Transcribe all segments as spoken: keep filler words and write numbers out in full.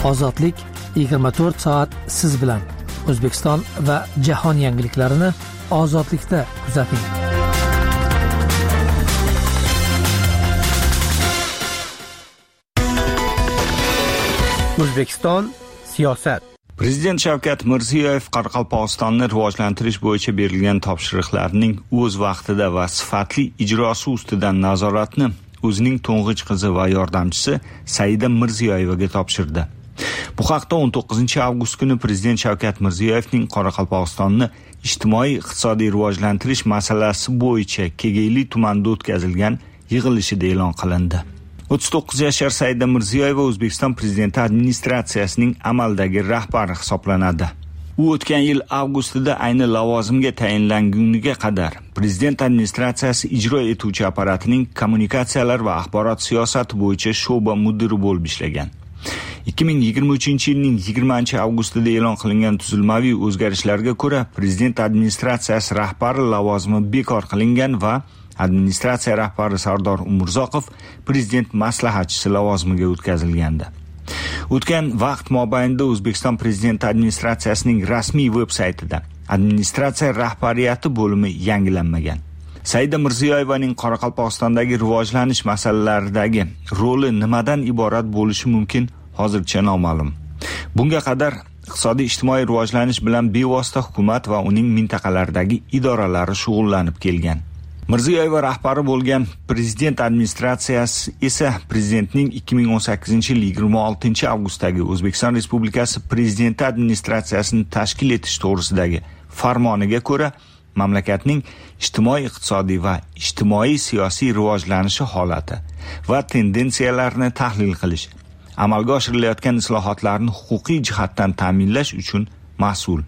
Ozodlik yigirma to'rt soat siz bilan. O'zbekiston va jahon yangiliklarini Ozodlikda kuzating. O'zbekiston siyosat. Prezident Shavkat Mirziyoyev Qoraqalpog'istonni rivojlantirish bo'yicha berilgan topshiriqlarning o'z vaqtida va sifatli ijrosi ustidan nazoratni o'zining to'ng'ich qizi va yordamchisi Saida Mirziyoyevaga topshirdi. Bu haqda o'n to'qqizinchi avgust kuni Prezident Shavkat Mirziyoyevning Qoraqalpog'istonni ijtimoiy-iqtisodiy rivojlantirish masalasi bo'yicha Kegeyli tumanida o'tkazilgan yig'ilishida e'lon qilindi. o'ttiz to'qqiz yashar Saida Mirziyoyeva O'zbekiston Prezidenti administratsiyasining amaldagi rahbari hisoblanadi. U o'tgan yil avgustida ayni lavozimga tayinlanguniga qadar Prezident administratsiyasi ijro etuvchi apparatining kommunikatsiyalar va axborot siyosati bo'yicha sho'ba mudiri bo'lib ishlagan. ikki ming yigirma uchinchi yilning yigirmanchi avgustida e'lon qilingan tuzilmaviy o'zgarishlarga ko'ra Prezident administratsiyasi rahbari lavozimi bekor qilingan va administratsiya rahbari Sardor Umurzoqov prezident maslahatchisi lavozimiga o'tkazilgandi. O'tgan vaqt mobaynida O'zbekiston Prezidenti administratsiyasining rasmiy veb-saytida administratsiya rahbariyati bo'limi yangilanmagan. Saida Mirziyoyevaning Qoraqalpog'istondagi rivojlanish masalalaridagi roli nimadan iborat bo'lishi mumkin hozircha noma'lum. Bunga qadar iqtisodiy ijtimoiy rivojlanish bilan bevosita hukumat va uning mintaqalardagi idoralari shug'ullanib kelgan. Mirziyoyeva rahbari bo'lgan Prezident administratsiyasi esa Prezidentning ikki ming o'n sakkizinchi yil yigirma oltinchi avgustdagi O'zbekiston Respublikasi Prezidenti administratsiyasini tashkil etish to'g'risidagi farmoniga ko'ra mamlakatning ijtimoiy-iqtisodiy va ijtimoiy-siyosiy rivojlanishi holati va tendensiyalarini tahlil qilish, amalga oshirilayotgan islohotlarni huquqiy jihatdan ta'minlash uchun mas'ul.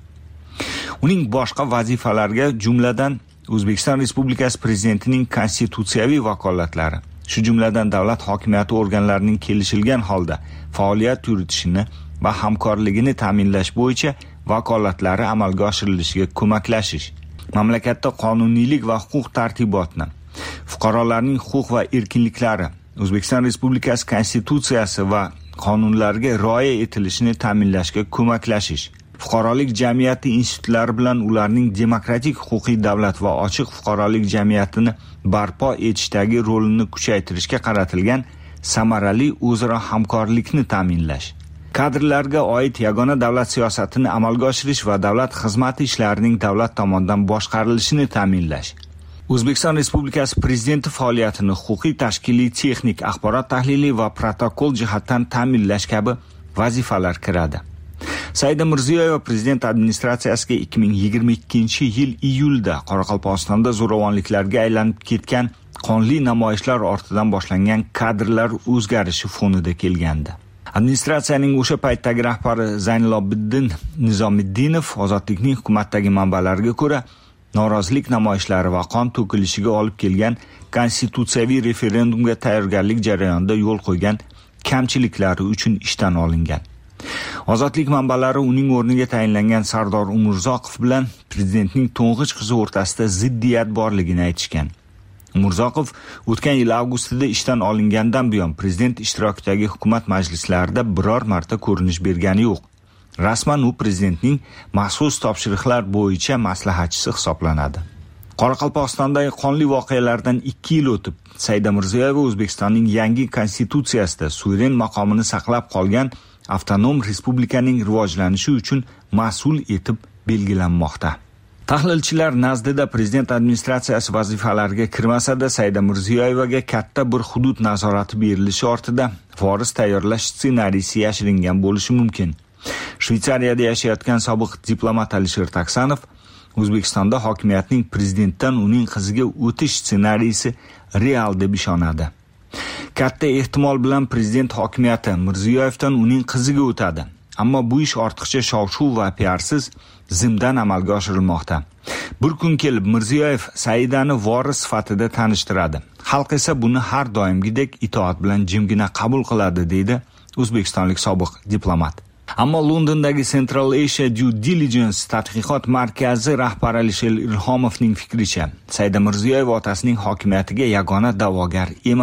Uning boshqa vazifalariga jumladan O'zbekiston Respublikasi Prezidentining konstitutsiyaviy vakolatlari, shu jumladan davlat hokimiyati organlarining kelishilgan holda faoliyat yuritishini va hamkorligini ta'minlash bo'yicha vakolatlari amalga oshirilishiga ko'maklashish, mamlakatda qonuniylik va huquq tartibotni, fuqarolarning huquq va erkinliklari, O'zbekiston Respublikasi konstitutsiyasi va qonunlariga rioya etilishini ta'minlashga ko'maklashish, fuqarolik jamiyati institutlari bilan ularning demokratik huquqiy davlat va ochiq fuqarolik jamiyatini barpo etishdagi rolini kuchaytirishga qaratilgan samarali o'zaro hamkorlikni ta'minlash, kadrlarga oid yagona davlat siyosatini amalga oshirish va davlat xizmati ishlarining davlat tomonidan boshqarilishini ta'minlash, O'zbekiston Respublikasi Prezidenti faoliyatini huquqiy, tashkiliy, texnik, axborot tahliliy va protokol jihatdan ta'minlash kabi vazifalar kiradi. Saida Mirziyoyeva Prezident administratsiyasiga ikki ming yigirma ikkinchi yil iyulda Qoraqalpog'istonda zo'ravonliklarga aylanib ketgan qonli namoyishlar ortidan boshlangan kadrlar o'zgarishi fonida kelgandi. Administratsiyaning o'sha paytdagi rahbari Zaynilobiddin Nizomiddinov Ozodlikning hukumatdagi manbalariga ko'ra norozilik namoyishlari va qon to'kilishiga olib kelgan konstitutsiyaviy referendumga tayyorgarlik jarayonida yo'l qo'ygan kamchiliklari uchun ishdan olingan. Ozodlik manbalari uning o'rniga tayinlangan Sardor Umurzoqov bilan prezidentning to'ng'ich qizi o'rtasida ziddiyat borligini aytishgan. Umurzoqov o'tgan yil avgustida ishdan olingandan buyon prezident ishtirokidagi hukumat majlislarida biror marta ko'rinish bergani yo'q. Rasman u prezidentning maxsus topshiriqlar bo'yicha maslahatchisi hisoblanadi. Qoraqalpog'istondagi qonli voqealardan ikki yil o'tib, Saida Mirziyoyeva O'zbekistonning yangi konstitutsiyasida suveren maqomini saqlab qolgan avtonom respublikaning rivojlanishi uchun mas'ul etib belgilanmoqda. Tahlilchilar nazdida prezident administratsiyasi vazifalariga kirmasa-da Saida Mirziyoyevaga katta bir hudud nazorati berilishi ortida voris tayyorlash ssenariysi yashiringan bo'lishi mumkin. Shveysariyada yashayotgan sobiq diplomat Alisher Taksanov O'zbekistonda hokimiyatning prezidentdan uning qiziga o'tish ssenariysi real deb ishonadi. Katta ehtimol bilan prezident hokimiyati Mirziyoyevdan uning qiziga o'tadi. Ammo bu ish ortiqcha shov-shuv va piarsiz zimdan amalga oshirilmoqda. Bir kun kelib Mirziyoyev Saidani voris sifatida tanishtiradi. Xalq esa buni har doimgidek itoat bilan jimgina qabul qiladi, deydi o'zbekistonlik sobiq diplomat. Ammo Londondagi Central Asia Due Diligence tadqiqot markazi rahbari Alisher Ilhomovning fikricha, Saida Mirziyoyeva otasining hokimiyatiga yagona da'vogar emas.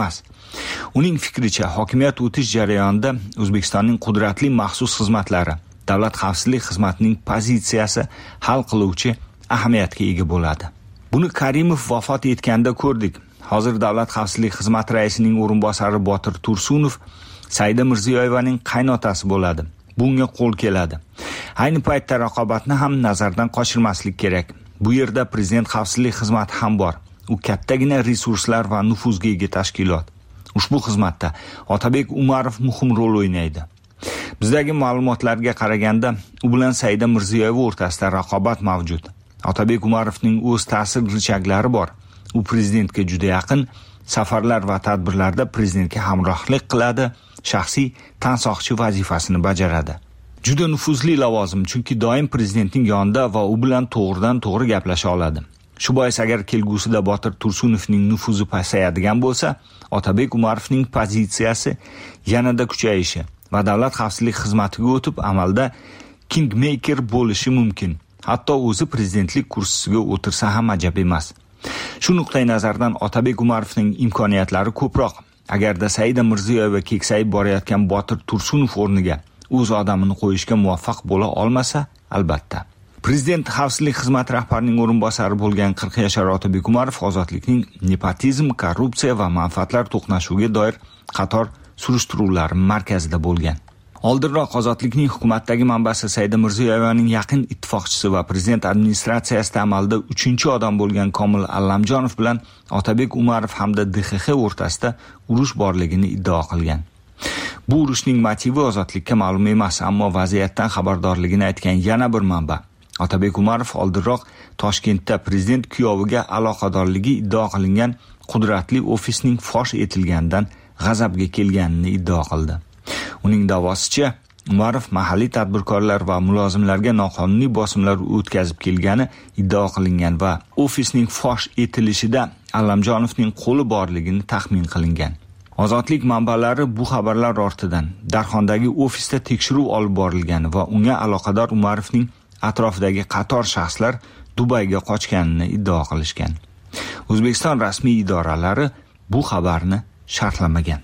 Uning fikricha, hokimiyat o'tish jarayonida O'zbekistonning qudratli maxsus xizmatlari davlat xavfsizlik xizmatining pozitsiyasi hal qiluvchi ahamiyatga ega bo'ladi. Buni Karimov vafot etganda ko'rdik. Hozir davlat xavfsizlik xizmati raisining o'rinbosari Botir Tursunov Saida Mirziyoyevaning qaynotasi bo'ladi. Bunga qo'l keladi. Ayni paytda raqobatni ham nazardan qochirmaslik kerak. Bu yerda prezident xavfsizlik xizmati ham bor. U kattagina resurslar va nufuzga ega tashkilot. Ushbu xizmatda Otabek Umarov muhim rol o'ynaydi. Bizdagi ma'lumotlarga qaraganda, u bilan Saida Mirziyoyeva o'rtasida raqobat mavjud. Otabek Umarovning o'z ta'sir richaklari bor. U prezidentga juda yaqin, safarlar va tadbirlarda prezidentga hamrohlik qiladi, shaxsiy tansoqchi vazifasini bajaradi. Juda nufuzli lavozim, chunki doim prezidentning yonida va u bilan to'g'ridan to'g'ri gaplasha oladi. Shu bois agar kelgusida Botir Tursunovning nufuzi pasayadigan bo'lsa, Otabek Umarovning pozitsiyasi yanada kuchayishi va davlat xavfsizlik xizmatiga o'tib amalda kingmaker bo'lishi mumkin. Hatto o'zi prezidentlik kursisiga o'tirsa ham ajab emas. Shu nuqtai nazardan Otabek Umarovning imkoniyatlari ko'proq. Agarda Saida Mirziyoyeva keksayib borayotgan Botir Tursunov o'rniga o'z odamini qo'yishga muvaffaq bo'la olmasa, albatta. Prezident xavfsizlik xizmati rahbarining o'rinbosari bo'lgan qirq yashar Otabek Umarov ozodlikning nepotizm, korrupsiya va manfaatlar to'qnashuviga doir qator surishtiruvlar markazida bo'lgan. Oldinroq ozodlikning hukumatdagi manbasi Saida Mirziyoyevaning yaqin ittifoqchisi va prezident administratsiyasida amalda uchinchi odam bo'lgan Komil Allamjonov bilan Otabek Umarov hamda D X X o'rtasida urush borligini iddao qilgan. Bu urushning motivi ozodlikka ma'lum emas, ammo vaziyatdan xabardorligini aytgan yana bir manba. Otabek Umarov oldinroq Toshkentda prezident kuyoviga aloqadorligi iddao qilingan qudratli ofisning fosh etilganidan g'azabga kelganini iddao qildi. Uning da'vosicha, Umarov mahalliy tadbirkorlar va mulozimlarga noqonuniy bosimlar o'tkazib kelgani iddao qilingan va ofisning fosh etilishida Allamjonovning qo'li borligini taxmin qilingan. Ozodlik manbalari bu xabarlar ortidan Darxondagi ofisda tekshiruv olib borilgani va unga aloqador Umarovning atrofidagi qator shaxslar Dubayga qochganini iddao qilishgan. O'zbekiston rasmiy idoralari bu xabarni sharhlamagan.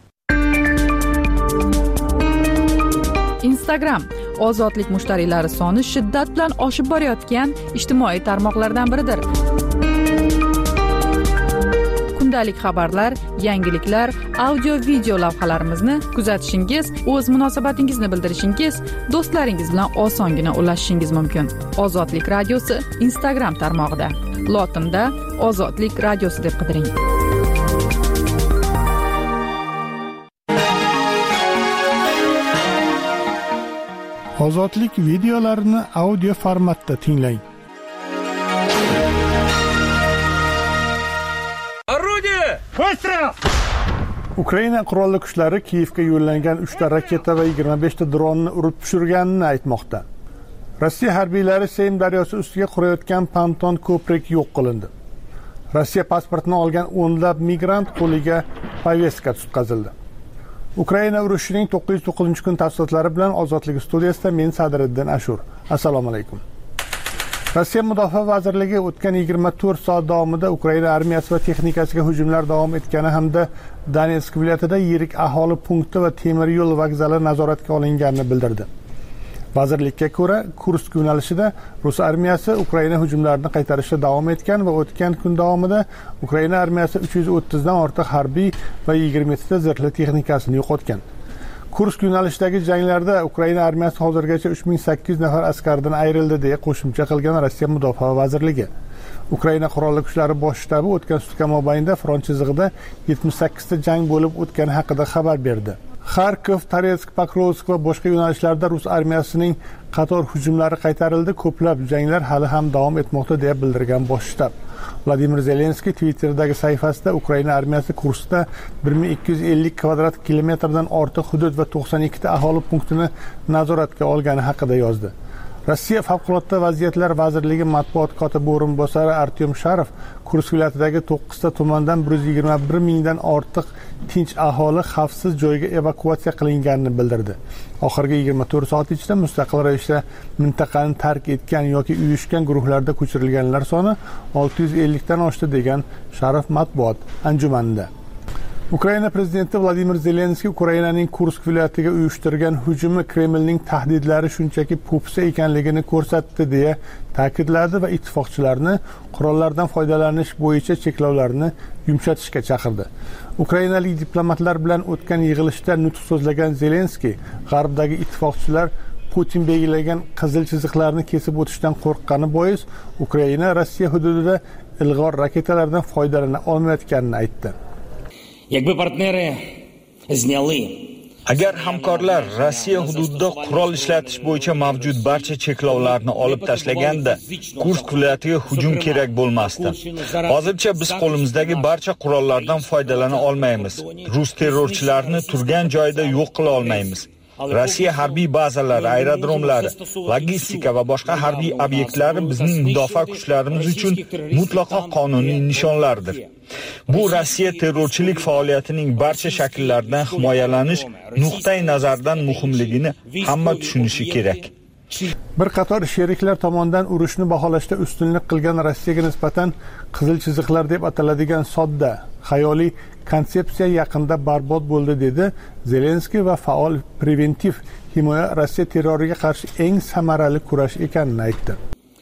Instagram ozodlik mushtariylari soni shiddat bilan oshib borayotgan ijtimoiy tarmoqlardan biridir. Kundalik xabarlar, yangiliklar, audio-video lavhalarimizni kuzatishingiz, o'z munosabatingizni bildirishingiz, do'stlaringiz bilan osongina ulashishingiz mumkin. Ozodlik radiosi Instagram tarmog'ida. Lotinda Ozodlik radiosi deb qidiring. Ozodlik videolarini audio formatda tinglang. Орудие! Выстрел! Ukraina qurolli kuchlari Kiyevga yo'llangan uchta raketa va yigirma beshta dronni urib tushirganini aytmoqda. Rossiya harbiylari Seym daryosi ustiga qurayotgan ponton ko'prik yo'q qilindi. Rossiya pasportini olgan o'nlab migrant qo'liga poveska tutqazildi. Ukraina urushining to'qqiz yuz to'qqizinchi kun tafsilotlari bilan Ozodlik studiyasida men Sadriddin Ashur. Assalomu alaykum. Rossiya Mudofaa vazirligi o'tgan yigirma to'rt soat davomida Ukraina armiyasi va texnikasiga hujumlar davom etgani hamda Donetsk viloyatida yirik aholi punkti va temir yo'l vokzali nazoratga olinganini bildirdi. Vazirlikka ko'ra, Kursk yo'nalishida Rus armiyasi Ukraina hujumlarini qaytarishda davom etgan va o'tgan kun davomida Ukraina armiyasi uch yuz o'ttiz dan ortiq harbiy va yigirma yetti ta zirhli texnikasini yo'qotgan. Kursk yo'nalishidagi janglarda Ukraina armiyasi hozirgacha uch ming sakkiz yuz nafar askardan ayrildi deya qo'shimcha qilgan Rossiya Mudofaa vazirligi. Ukraina qurolli kuchlari bosh shtabi o'tgan sutka mobaynida front chizig'ida yetmish sakkiz ta jang bo'lib o'tgani haqida xabar berdi. Kharkov, Toretsk, Pokrovsk va boshqa yo'nalishlarda Rus armiyasining qator hujumlari qaytarildi. Ko'plab janglar hali ham davom etmoqda deya bildirgan bosh shtab. Vladimir Zelenskiy Twitter'dagi sahifasida Ukraina armiyasi Kurskda bir ming ikki yuz ellik kvadrat kilometrdan ortiq hudud va to'qson ikki ta aholi punktini nazoratga olgani haqida yozdi. Rossiya favqulodda vaziyatlar vazirligi matbuot kotibi o'rinbosari Artyom Sharov Kursk viloyatidagi to'qqiz ta tumandan bir yuz yigirma bir mingdan ortiq tinch aholi xavfsiz joyga evakuatsiya qilinganini bildirdi. Oxirgi yigirma to'rt soat ichida mustaqil ravishda mintaqani tark etgan yoki uyushgan guruhlarda ko'chirilganlar soni olti yuz ellik dan oshdi degan Sharov matbuot anjumanida. Ukraina prezidenti Vladimir Zelenskiy Ukrainaning Kursk viloyatiga uyushtirgan hujumi Kremlning tahdidlari shunchaki po'pisa ekanligini ko'rsatdi deya ta'kidladi va ittifoqchilarni qurollardan foydalanish bo'yicha cheklovlarni yumshatishga chaqirdi. Ukrainalik diplomatlar bilan o'tgan yig'ilishda nutq so'zlagan Zelenskiy, G'arbdagi ittifoqchilar Putin belgilagan qizil chiziqlarni kesib o'tishdan qo'rqqani bois Ukraina Rossiya hududida ilg'or raketalardan foydalana olmayotganini aytdi. Якби партнери зняли Agar hamkorlar Rossiya hududida qurol ishlatish bo'yicha mavjud barcha cheklovlarni olib tashlaganda, Kursk viloyatiga hujum kerak bo'lmasdi. Hozircha biz qo'limizdagi barcha qurollardan foydalana olmaymiz. Rus terrorchilarini turgan joyida yo'q qila olmaymiz. Rossiya harbiy bazalari, aerodromlari, logistika va boshqa harbiy obyektlari bizning mudofaa kuchlarimiz uchun mutlaqo qonuniy nishonlardir. Bu Rossiya terrorchilik faoliyatining barcha shakllaridan himoyalanish nuqtai nazaridan muhimligini hamma tushunishi kerak. Bir qator sheriklar tomonidan urushni baholashda ustunlik qilgan Rossiyaga nisbatan qizil chiziqlar deb ataladigan sodda, xayoliy konsepsiya yaqinda barbod bo'ldi dedi Zelenskiy va faol preventiv himoya Rossiya terroriga qarshi eng samarali kurash ekanini aytdi.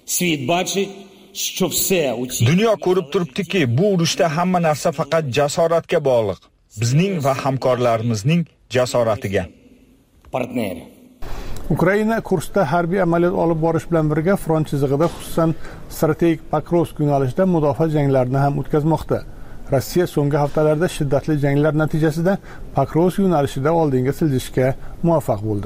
Dunyo ko'rib turibdiki, bu urushda hamma narsa faqat jasoratga bog'liq. Bizning va hamkorlarimizning jasoratiga. Partneri Ukraina Kurskda harbiy amaliyot olib borish bilan birga front chizig'ida, xususan strategik Pokrovsk yo'nalishida mudofaa janglarini ham o'tkazmoqda. Rossiya so'nggi haftalarda shiddatli janglar natijasida Pokrovsk yo'nalishida oldinga siljishga muvaffaq bo'ldi.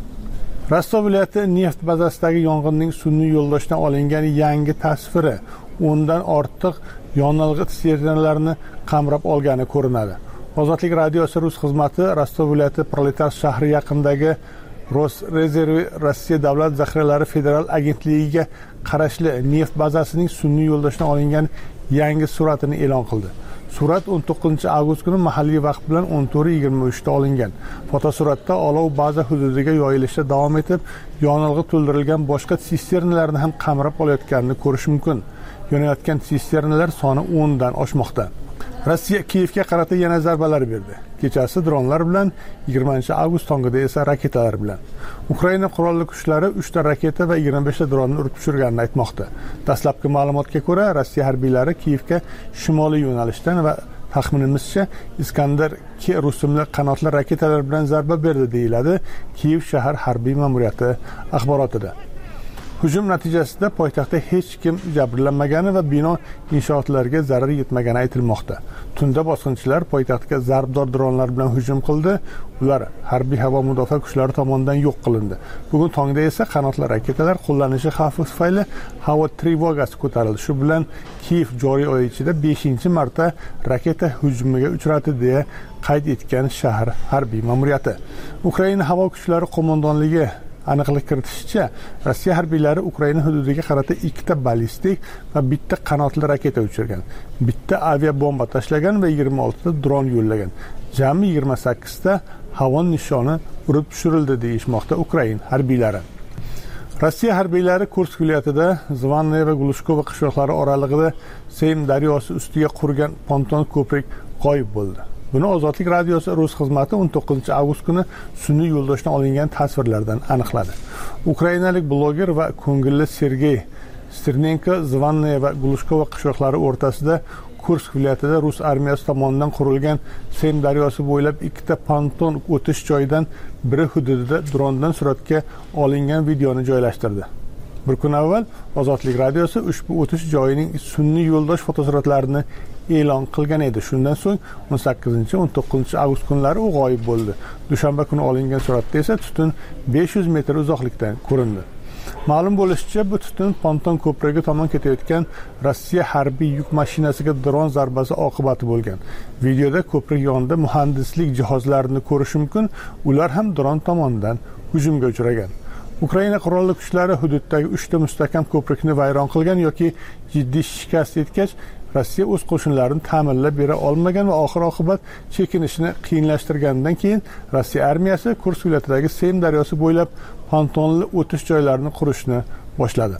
Rostov viloyati neft bazasidagi yong'inning sun'iy yo'ldoshdan olingan yangi tasviri o'ndan ortiq yonilg'i tsisternalarini qamrab olgani ko'rinadi. Ozodlik radiosi rus xizmati Rostov viloyati Proletar shahri yaqinidagi Rosrezervi Rossiya davlat zaxiralari federal agentligiga qarashli neft bazasining sun'iy yo'ldoshdan olingan yangi suratini e'lon qildi. Surat o'n to'qqizinchi avgust kuni mahalliy vaqt bilan o'n to'rt yigirma uch da olingan. Fotosuratda olov baza hududiga yoyilishda davom etib, yonilg'i to'ldirilgan boshqa sisternalarni ham qamrab olayotganini ko'rish mumkin. Yonayotgan sisternalar soni o'n dan oshmoqda. Rossiya Kiyevga qarata yana zarbalar berdi. Kechasi dronlar bilan, yigirmanchi avgust tongida esa raketalar bilan. Ukraina qurolli kuchlari uch ta raketa va yigirma besh ta dronni urib tushirganini aytmoqda. Dastlabki ma'lumotga ko'ra, Rossiya harbiylari Kiyevga shimoliy yo'nalishdan va taxminimizcha Iskandar ikki rusumli qanotli raketalar bilan zarba berdi deyiladi Kiyev shahar harbiy ma'muriyati axborotida. Hujum natijasida poytaxtda hech kim jabrlanmagani va bino inshootlariga zarar yetmagani aytilmoqda. Tunda bosqinchilar poytaxtga zarbdor dronlar bilan hujum qildi. Ular harbiy havo mudofaa kuchlari tomonidan yo'q qilindi. Bugun tongda esa qanotli raketalar qo'llanishi xavfi tufayli havo trevogasi ko'tarildi. Shu bilan Kiyev joriy oy ichida beshinchi marta raketa hujumiga uchradi deya qayd etgan shahar harbiy ma'muriyati. Ukraina havo kuchlari qo'mondonligi aniqlik kiritishicha, Rossiya harbiylari Ukraina hududiga qarata ikkita ballistik va bitta qanotli raketa uchirgan, bitta aviabomba tashlagan va yigirma olti ta dron yo'llagan. Jami yigirma sakkiz ta havo nishoni urib tushirildi deyishmoqda Ukraina harbiylari. Rossiya harbiylari Kursk viloyatida Zvannoye va Glushkova qishloqlari oralig'ida Seym daryosi ustiga qurgan ponton ko'prik g'oyib bo'ldi. Buni Ozodlik radiosi rus xizmati o'n to'qqizinchi avgust kuni sun'iy yo'ldoshdan olingan tasvirlardan aniqladi. Ukrainalik bloger va ko'ngilli Sergey Stirnenko Zvannoye va Glushkova qishloqlari o'rtasida Kursk viloyatida rus armiyasi tomonidan qurilgan Seym daryosi bo'ylab ikkita ponton o'tish joyidan biri hududida drondan suratga olingan videoni joylashtirdi. Bir kun avval Ozodlik radiosi ushbu o'tish joyining sun'iy yo'ldosh fotosuratlarini e'lon qilgan edi. Shundan so'ng o'n sakkizinchi o'n to'qqizinchi avgust kunlari u g'oyib bo'ldi. Dushanba kuni olingan suratda esa tutun besh yuz metr uzoqlikdan ko'rindi. Ma'lum bo'lishicha, bu tutun ponton ko'prigi tomon ketayotgan Rossiya harbiy yuk mashinasiga dron zarbasi oqibati bo'lgan. Videoda ko'prik yonida muhandislik jihozlarini ko'rish mumkin. Ular ham dron tomonidan hujumga uchragan. Ukraina qurolli kuchlari hududdagi uch ta mustahkam ko'prikni vayron qilgan yoki jiddiy shikast yetkach, Rossiya o'z qo'shinlarini ta'minlab bera olmagan va oxir-oqibat chekinishni qiyinlashtirgandan keyin Rossiya armiyasi Kursk viloyatidagi Seym daryosi bo'ylab pontonli o'tish joylarini qurishni boshladi.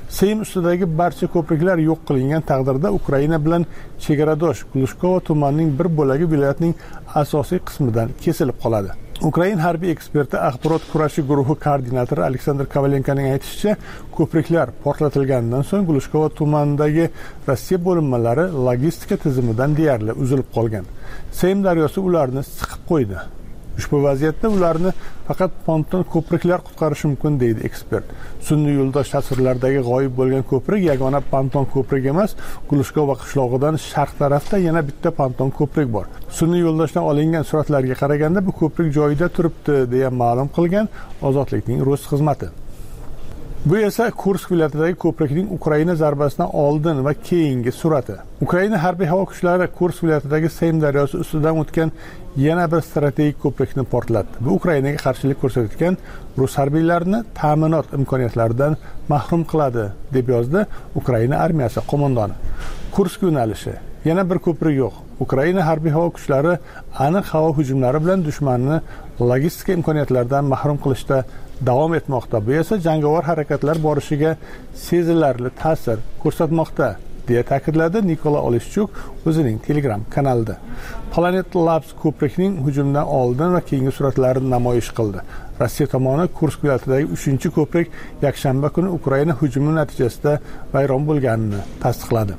Seym ustidagi barcha ko'priklar yo'q qilingan taqdirda Ukraina bilan chegaradosh Glushkovo tumanining bir bo'lagi viloyatning asosiy qismidan kesilib qoladi. Ukraina harbiy eksperti axborot kurashi guruhi koordinatori Aleksandr Kovalenkoning aytishicha, ko'priklar portlatilganidan so'ng Glushkovo tumanidagi Rossiya bo'linmalari logistika tizimidan deyarli uzilib qolgan. Seym daryosi ularni siqib qo'ydi. Ushbu vaziyatda ularni faqat ponton ko'priklar qutqarishi mumkin, deydi ekspert. Sun'iy yo'ldosh tasvirlardagi g'oyib bo'lgan ko'prik yagona ponton ko'prik emas, Glushkovo qishlog'idan sharq tarafda yana bitta ponton ko'prik bor. Sun'iy yo'ldoshdan olingan suratlarga qaraganda bu ko'prik joyida turibdi, deya ma'lum qilgan Ozodlikning Rus xizmati. Bu esa Kursk viloyatidagi ko'prikning Ukraina zarbasidan oldin va keyingi surati. Ukraina harbiy havo kuchlari Kursk viloyatidagi Seym daryosi ustidan o'tgan yana bir strategik ko'prikni portlatdi. Bu Ukrainaga qarshilik ko'rsatgan rus harbiylarini ta'minot imkoniyatlaridan mahrum qiladi, deb yozdi Ukraina armiyasi qo'mondoni. Kursk yo'nalishi yana bir ko'prik yo'q. Ukraina harbiy havo kuchlari aniq havo hujumlari bilan dushmanni logistika imkoniyatlaridan mahrum qilishda davom etmoqda. Bu esa jangovar harakatlar borishiga sezilarli ta'sir ko'rsatmoqda, deya ta'kidladi Nikola Oleshchuk o'zining Telegram kanalida. Planet Labs ko'prikning hujumdan oldin va keyingi suratlarini namoyish qildi. Rossiya tomoni Kursk viloyatidagi uchinchi ko'prik yakshanba kuni Ukraina hujumi natijasida vayron bo'lganini tasdiqladi.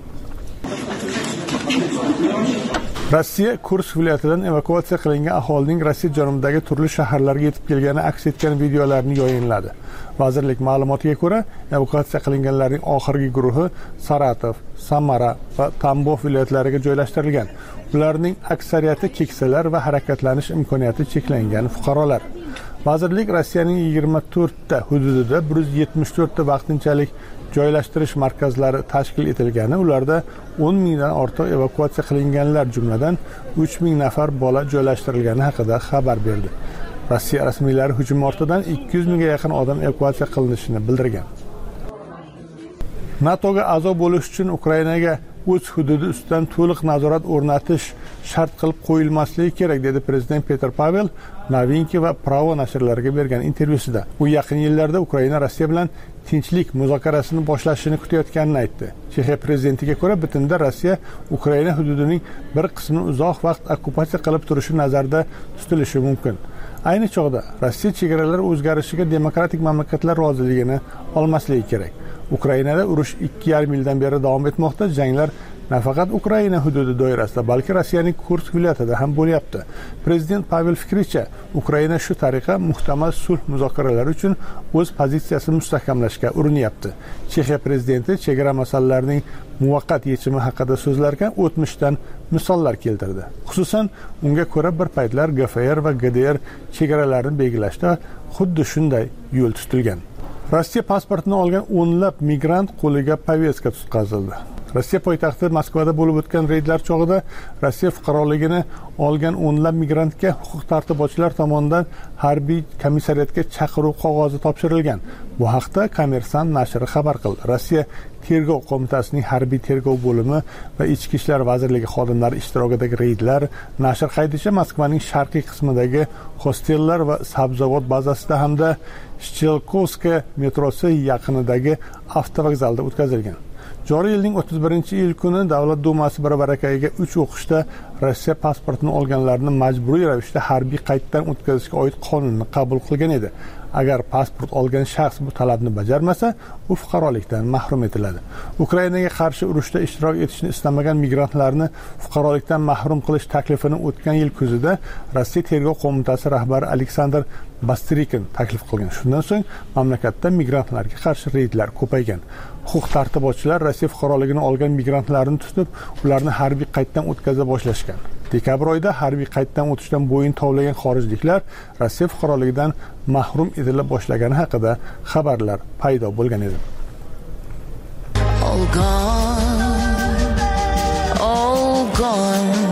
Rossiya Kursk viloyatidan evakuatsiya qilingan aholining Rossiya janubidagi turli shaharlarga yetib kelgani aks etgan videolarni yayinladi. Vazirlik ma'lumotiga ko'ra, evakuatsiya qilinganlarning oxirgi guruhi Saratov, Samara va Tambov viloyatlariga joylashtirilgan. Ularning aksariyati keksalar va harakatlanish imkoniyati cheklangan fuqarolar. Vazirlik Rossiyaning yigirma to'rtta hududida bir yuz yetmish to'rtta vaqtinchalik joylashtirish markazlari tashkil etilgani, ularda o'n mingdan ortiq evakuatsiya qilinganlar, jumladan uch ming nafar bola joylashtirilgani haqida xabar berdi. Rossiya rasmiylari hujum ortidan ikki yuz mingga yaqin odam evakuatsiya qilinishini bildirgan. NATOga a'zo bo'lish uchun Ukrainaga o'z hududi ustidan to'liq nazorat o'rnatish shart qilib qo'yilmasligi kerak, dedi prezident Petr Pavel Novinki va Pravo nashrlariga bergan intervyusida. U yaqin yillarda Ukraina Rossiya bilan tinchlik muzokarasini boshlashini kutayotganini aytdi. Chexiya prezidentiga ko'ra, bitimda Rossiya Ukraina hududining bir qismini uzoq vaqt okkupatsiya qilib turishi nazarda tutilishi mumkin. Ayni chog'da Rossiya chegaralar o'zgarishiga demokratik mamlakatlar roziligini olmasligi kerak. Ukrainada urush ikki yarim yildan beri davom etmoqda. Janglar nafaqat Ukraina hududi doirasida, balki Rossiyaning Kursk viloyatida ham bo'lyapti. Prezident Pavel fikricha, Ukraina shu tariqa muhtamal sulh muzokaralari uchun o'z pozitsiyasini mustahkamlashga urinyapti. Chexiya prezidenti chegara masalalarining muvaqqat yechimi haqida so'zlarkan o'tmishdan misollar keltirdi. Xususan, unga ko'ra bir paytlar G F R va G D R chegaralarini belgilashda xuddi shunday yo'l tutilgan. Rossiya pasportini olgan o'nlab migrant qo'liga poveska tutqazildi. Rossiya poytaxti Moskvada bo'lib o'tgan reydlar chog'ida Rossiya fuqaroligini olgan o'nlab migrantga huquq tartibotchilar tomonidan harbiy komissariyatga chaqiruv qog'ozi topshirilgan. Bu haqda Kommersant nashri xabar qildi. Rossiya Tergov qo'mitasining harbiy tergov bo'limi va Ichki ishlar vazirligi xodimlari ishtirokidagi reydlar, nashr qaydishicha, Moskvaning sharqiy qismidagi hostellar va sabzavot bazasida hamda Shchelkovskaya metrosi yaqinidagi avtovokzalda o'tkazilgan. Joriy yilning o'ttiz birinchi iyul kuni Davlat dumasi bir barakayiga uch o'qishda Rossiya pasportini olganlarni majburiy ravishda harbiy qayddan o'tkazishga oid qonunni qabul qilgan edi. Agar pasport olgan shaxs bu talabni bajarmasa, u fuqarolikdan mahrum etiladi. Ukrainaga qarshi urushda ishtirok etishni istamagan migrantlarni fuqarolikdan mahrum qilish taklifini o'tgan yil kuzida Rossiya Tergov qo'mitasi rahbari Aleksandr Bastrykin taklif qilgan. Shundan so'ng mamlakatda migrantlarga qarshi reydlar ko'paygan. Huquq tartibotchilar Rossiya fuqaroligini olgan migrantlarni tutib, ularni harbiy qayddan o'tkaza boshlashgan. Dekabr oyida harbiy qayddan o'tishdan bo'yin tovlagan xorijliklar Rossiya fuqaroligidan mahrum etila boshlagani haqida xabarlar paydo bo'lgan edi. All gone, all gone.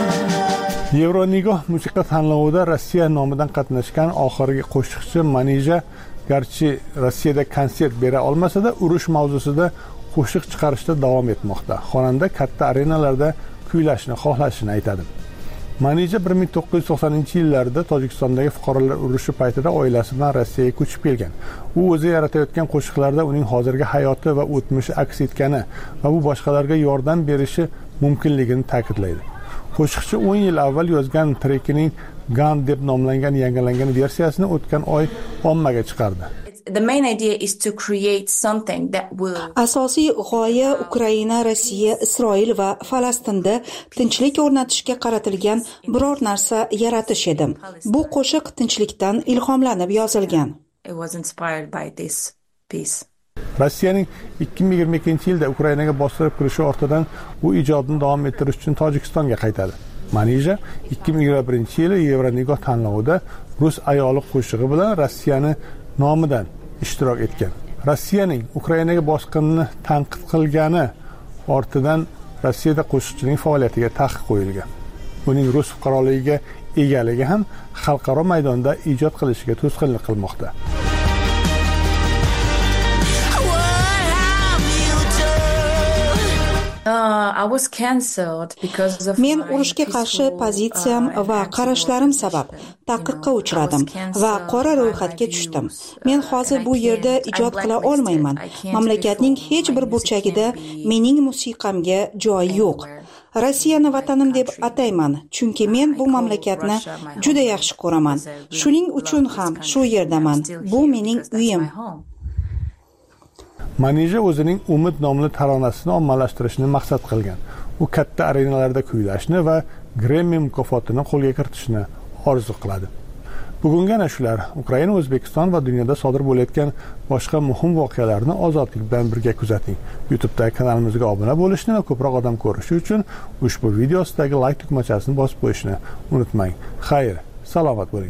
Euronigoh musiqa tanlovida Rossiya nomidan qatnashgan oxirgi qo'shiqchi Manija garchi Rossiyada konsert bera olmasa-da, urush mavzusida qo'shiq chiqarishda davom etmoqda. Xonanda katta arenalarda kuylashni xohlashini aytadi. Manija bir ming to'qqiz yuz to'qsoninchi yillarda Tojikistondagi fuqarolar urushi paytida oilasi bilan Rossiyaga ko'chib kelgan. U o'zi yaratayotgan qo'shiqlarda uning hozirgi hayoti va o'tmishi aks etgani va bu boshqalarga yordam berishi mumkinligini ta'kidlaydi. Qo'shiqchi o'n yil avval yozgan trekining Gun deb nomlangan yangilangan versiyasini o'tgan oy ommaga chiqardi. The main idea is to create something that will Asosiy g'oya Ukraina, Rossiya, Isroil va Falastinda tinchlik o'rnatishga qaratilgan biror narsa yaratish edi. Bu qo'shiq tinchlikdan ilhomlanib yozilgan. It was inspired by this piece. Rossiyaning ikki ming yigirma ikkinchi yilda Ukrainaga bostirib kirishi ortidan u ijodini davom ettirish uchun Tojikistonga qaytadi. Manija ikki ming yigirma birinchi yili Yevronigoh tanlovida rus ayoli qo'shig'i bilan Rossiyani nomidan ishtirok etgan. Rossiyaning Ukrainaga bosqinni tanqid qilgani ortidan Rossiyada qo'shiqchining faoliyatiga taqiq qo'yilgan. Uning rus fuqaroligiga egaligi ham xalqaro maydonda ijod qilishiga to'sqinlik qilmoqda. Uh, I was cancelled because of Men urushga qarshi pozitsiyam va qarashlarim sabab taqiqqa uchradim va qora ro'yxatga tushdim. Men hozir bu yerda ijod qila olmayman. Mamlakatning hech bir burchagida mening musiqamga joy yo'q. Rossiyani vatanim deb atayman, chunki men bu mamlakatni juda yaxshi ko'raman. Shuning uchun ham shu yerdaman. Bu mening uyim. Manija o'zining Umid nomli taronasini ommalashtirishni maqsad qilgan. U katta arenalarda kuylashni va Grammy mukofotini qo'lga kiritishni orzu qiladi. Bugungi ana shular Ukraina, O'zbekiston va dunyoda sodir bo'layotgan boshqa muhim voqealarni ozodlik bilan birga kuzating. YouTube'dagi kanalimizga obuna bo'lishni va ko'proq odam ko'rishi uchun ushbu video ostidagi like tugmachasini bosib qo'yishni unutmang. Xayr, salomat bo'ling.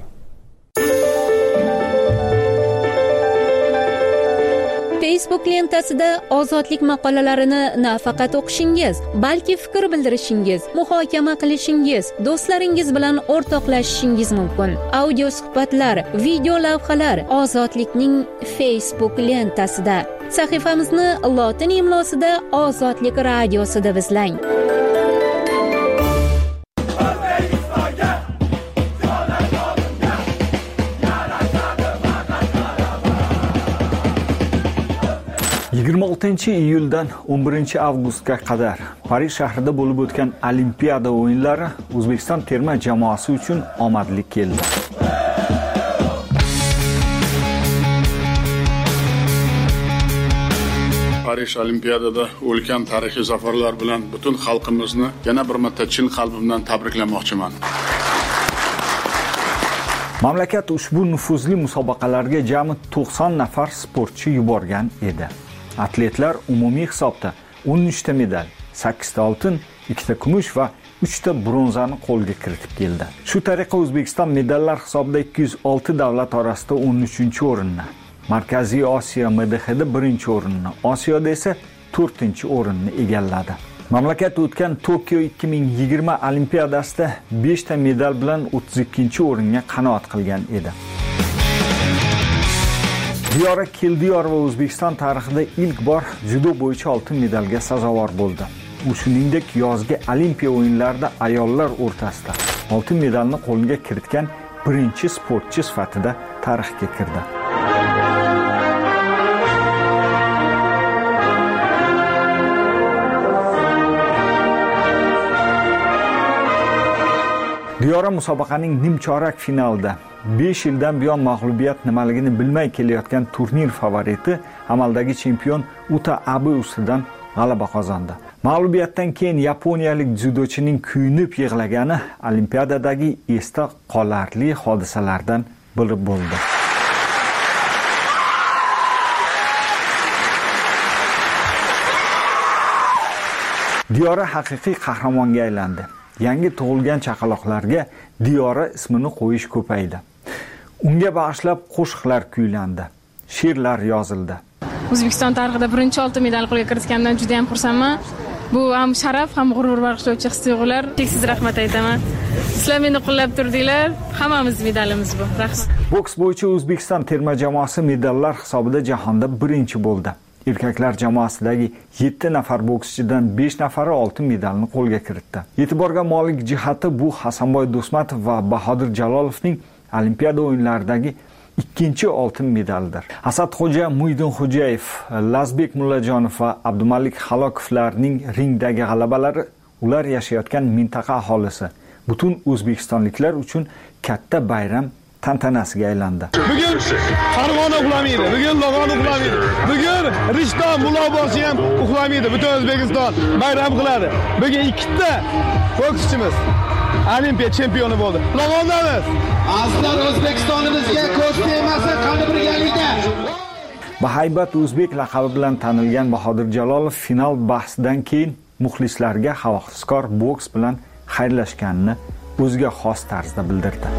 Facebook lentasida ozodlik maqolalarini nafaqat o'qishingiz, balki fikr bildirishingiz, muhokama qilishingiz, do'stlaringiz bilan o'rtoqlashishingiz mumkin. Audio suhbatlar, video lavhalar ozodlikning Facebook lentasida. Sahifamizni lotin imlosida Ozodlik radiosida izlang. yigirma oltinchi iyuldan o'n birinchi avgustga qadar Parij shahrida bo'lib o'tgan Olimpiada o'yinlari O'zbekiston terma jamoasi uchun omadli keldi. Parij Olimpiadada ulkan tarixiy zafarlar bilan butun xalqimizni yana bir marta chin qalbimdan tabriklamoqchiman. Mamlakat ushbu nufuzli musobaqalarga jami to'qson nafar sportchi yuborgan edi. Atletlar umumiy hisobda o'n uchta medal, sakkizta oltin, ikkita kumush va uchta bronzani qo'lga kiritib keldi. Shu tariqa O'zbekiston medallar hisobida ikki yuz olti davlat orasida o'n uchinchi o'rinni, Markaziy Osiyo M D H'da birinchi o'rinni, Osiyoda esa to'rtinchi o'rinni egalladi. Mamlakat o'tgan Tokio ikki ming yigirma Olimpiadasida beshta medal bilan o'ttiz ikkinchi o'ringa qanoat qilgan edi. Diyora Keldiyorova O'zbekiston tarixida ilk bor judo bo'yicha oltin medalga sazovor bo'ldi. U shuningdek yozgi Olimpiya o'yinlarida ayollar o'rtasida oltin medalni qo'lga kiritgan birinchi sportchi sifatida tarixga kirdi. Diyora musobaqaning nimchorak finalida besh yildan buyon mag'lubiyat nimaligini bilmay kelayotgan turnir favoriti amaldagi chempion Uta Abe ustidan g'alaba qozondi. Mag'lubiyatdan keyin yaponiyalik dzyudochining kuyunib yig'lagani Olimpiadadagi esda qolarli hodisalardan biri bo'ldi. Diyora haqiqiy qahramonga aylandi. Yangi tug'ilgan chaqaloqlarga Diyora ismini qo'yish ko'paydi. Unga bag'ishlab qo'shiqlar kuylandi, she'rlar yozildi. O'zbekiston tarixida birinchi oltin medal qo'lga kiritgandan juda ham xursandman. Bu ham sharaf, ham g'urur bag'ishlovchi his-tuyg'ular. Cheksiz rahmat aytaman. Sizlar meni qo'llab turdinglar. Hammamiz medalimiz bu. Rahmat. Boks bo'yicha O'zbekiston terma jamoasi medallar hisobida jahonda birinchi bo'ldi. Erkaklar jamoasidagi yetti nafar bokschidan besh nafari oltin medalni qo'lga kiritdi. E'tiborga molik jihati bu Hasanboy Do'stmatov va Bahodir Jalolovning Olimpiada o'yinlaridagi ikkinchi oltin medaldir. Asadxo'ja Muydinxo'jayev, Lazbek Mullajonov va Abdumalik Halokovlarning ringdagi g'alabalari ular yashayotgan mintaqa aholisi, butun o'zbekistonliklar uchun katta bayram tantanasiga aylandi. Bugun Farg'ona uxlamaydi, bugun Log'on uxlamaydi, bugun Rishton Mulobozchi ham uxlamaydi. Butun O'zbekiston bayram qiladi. Bugun ikkita bokschimiz Olimpiya chempioni bo'ldi. Log'ondamiz. Aslan O'zbekistonimizga ko'z tegmasa, qani birgalikda. Bahaybat o'zbek laqabi bilan tanilgan Bahodir Jalolov final bahsidan keyin muxlislarga havaskor boks bilan xayrlashganini o'ziga xos tarzda bildirdi.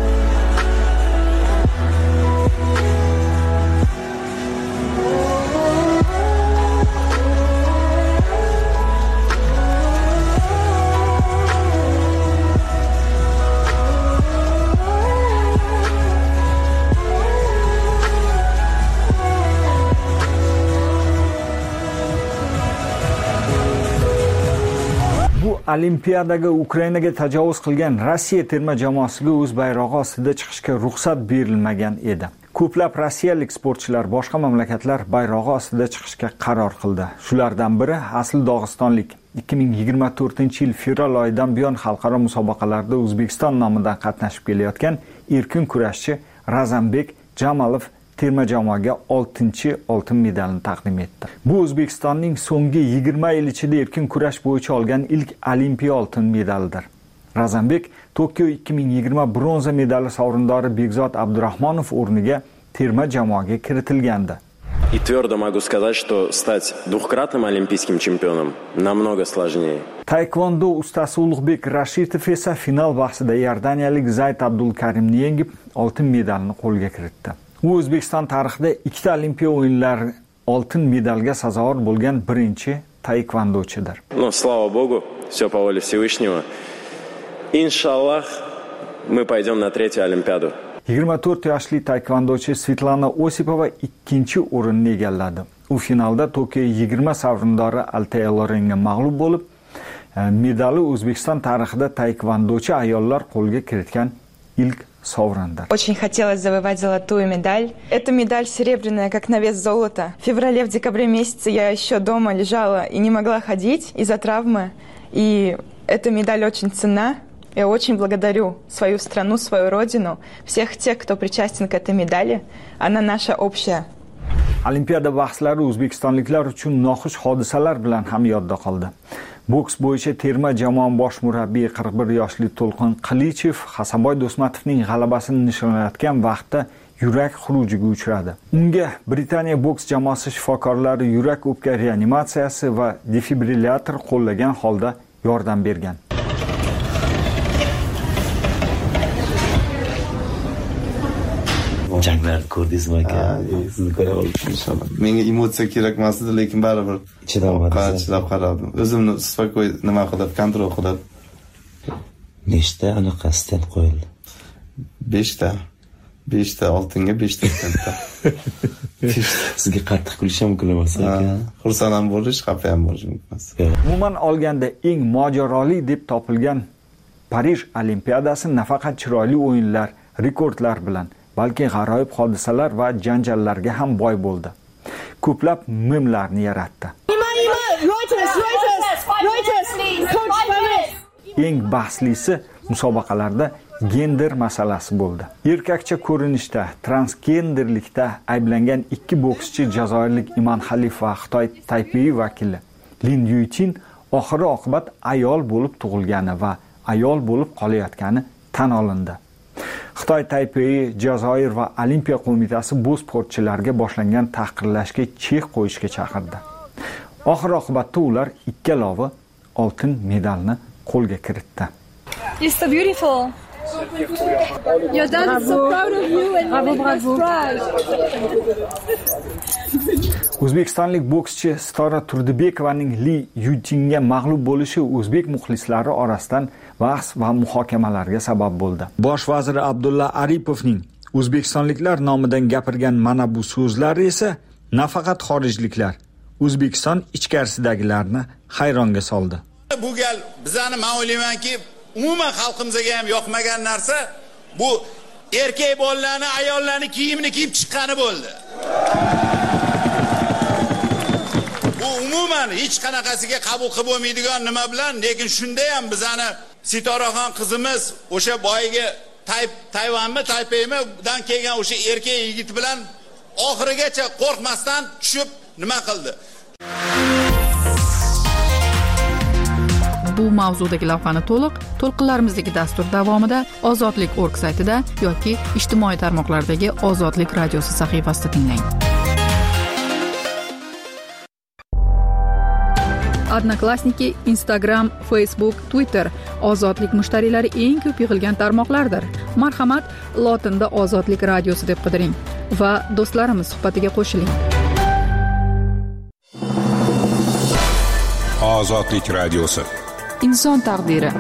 Olimpiadaga Ukrainaga tajovuz qilgan Rossiya terma jamoasiga o'z bayrog'i ostida chiqishga ruxsat berilmagan edi. Ko'plab rossiyalik sportchilar boshqa mamlakatlar bayrog'i ostida chiqishga qaror qildi. Shulardan biri asl Dog'istonlik. ikki ming yigirma to'rtinchi yil fevral oyidan buyon xalqaro musobaqalarda O'zbekiston nomidan qatnashib kelayotgan erkin kurashchi Razanbek Jamalov terma jamoaga oltinchi oltin medalni taqdim etdi. Bu O'zbekistonning so'nggi yigirma yil ichida erkin kurash bo'yicha olgan ilk olimpiya oltin medalidir. Razanbek Tokio ikki ming yigirma bronza medali sovrindori Bekzod Abdurahmonov o'rniga terma jamoaga kiritilgandi. И твердо могу сказать, что стать двухкратным олимпийским чемпионом намного сложнее. Taekwondo ustasi Ulug'bek Rashidov esa final bahsida Iordaniyalik Zayd Abdulkarimni yengib oltin medalni qo'lga kiritdi. U O'zbekiston tarixida ikkita Olimpiya o'yinlari oltin medalga sazovor bo'lgan birinchi taekvondochidir. Ну, слава Богу, все по воле Всевышнего. Иншаллах, мы пойдем на третью Олимпиаду. yigirma to'rt yoshli taekvondochi Svetlana Osipova ikkinchi o'rinni egalladi. U finalda Tokio yigirma sovrindori Altay Lorenga mag'lub bo'lib, medali O'zbekiston tarixida taekvondochi ayollar qo'lga kiritgan ilk соврандар. Очень хотелось завоевать золотую медаль. Эта медаль серебряная, как на вес золота. В феврале, в декабре месяце я еще дома лежала и не могла ходить из-за травмы. И эта медаль очень ценна. Я очень благодарю свою страну, свою родину, всех тех, кто причастен к этой медали. Она наша общая. Olimpiada bahslari o'zbekistonliklar uchun noxush hodisalar bilan ham yodda qoldi. Boks bo'yicha terma jamoa bosh murabbiyi qirq bir yoshli To'lqin Qilichev Hasanboy Do'stmatovning g'alabasini nishonlayotgan vaqtda yurak xurujiga uchradi. Unga Britaniya boks jamoasi shifokorlari yurak o'pka reanimatsiyasi va defibrillator qo'llagan holda yordam bergan. Janglar ko'rdingizmi aka? Sizni ko'ra olishim inshaalloh. Menga emotsiya kerak emas edi, lekin baribir chidab qaradim. O'zimni spok'oy nima qilib, kontrol qilib. Nechta anaqa stent qo'yildi? beshta. beshta oltinga beshta stentda. Sizga qattiq kulish ham mumkin emas aka. Xursand ham bo'lish, xafa ham bo'lish mumkin emas. Umuman olganda eng mojaroli deb topilgan Parij Olimpiadasi nafaqat chiroyli o'yinlar, rekordlar bilan, balki g'aroyib hodisalar va janjallarga ham boy bo'ldi. Ko'plab memlarni yaratdi. Eng bahslisi musobaqalarda gender masalasi bo'ldi. Erkakcha ko'rinishda, transgenderlikda ayblangan ikki bokschi jazoirlik Iman Xalif va Xitoy Taipei vakili Lin Yutin oxiri oqibat ayol bo'lib tug'ilgani va ayol bo'lib qolayotgani tan olindi. Xitoy Taipei, Jazoir va Olimpiya qo'mitasi bu sportchilarga boshlangan tahqirlashga chek qo'yishga chaqirdi. Oxir oqibatda ular ikkalovi oltin medalni qo'lga kiritdi. You're so beautiful. Your dad is so proud of you and bravo, bravo. O'zbekistonlik bokschi Stora Turdibekovaning Li Yutinga mag'lub bo'lishi o'zbek muxlislari orasidan bahs va muhokamalarga sabab bo'ldi. Bosh vazir Abdulla Aripovning O'zbekistonliklar nomidan gapirgan mana bu so'zlari esa nafaqat xorijliklar, O'zbekiston ichkarisidagilarni hayronga soldi. Bu gal bizani men o'ylaymanki, umuman xalqimizga ham yoqmagan narsa bu erkak bolalarni, ayollarni kiyimini kiyib chiqqani bo'ldi. Bu umuman hech qanaqasiga qabul qilib bo'lmaydigan nima bilan, lekin shunda ham bizani Sitoraxon qizimiz o'sha boyiga Tayvanmi, Taypeymidan kelgan o'sha erkak yigit bilan oxirigacha qo'rqmasdan tushib nima qildi? Bu mavzudagi lavhani to'liq to'lqinlarimizdagi dastur davomida Ozodlik org saytida yoki ijtimoiy tarmoqlardagi Ozodlik radiosi sahifasida tinglang. Odnoklassniki, Instagram, Facebook, Twitter Ozodlik mushtariylari eng ko'p yig'ilgan tarmoqlardir. Marhamat, lotinda Ozodlik radiosi deb qidiring va do'stlarimiz suhbatiga qo'shiling. Ozodlik radiosi. Inson taqdiri.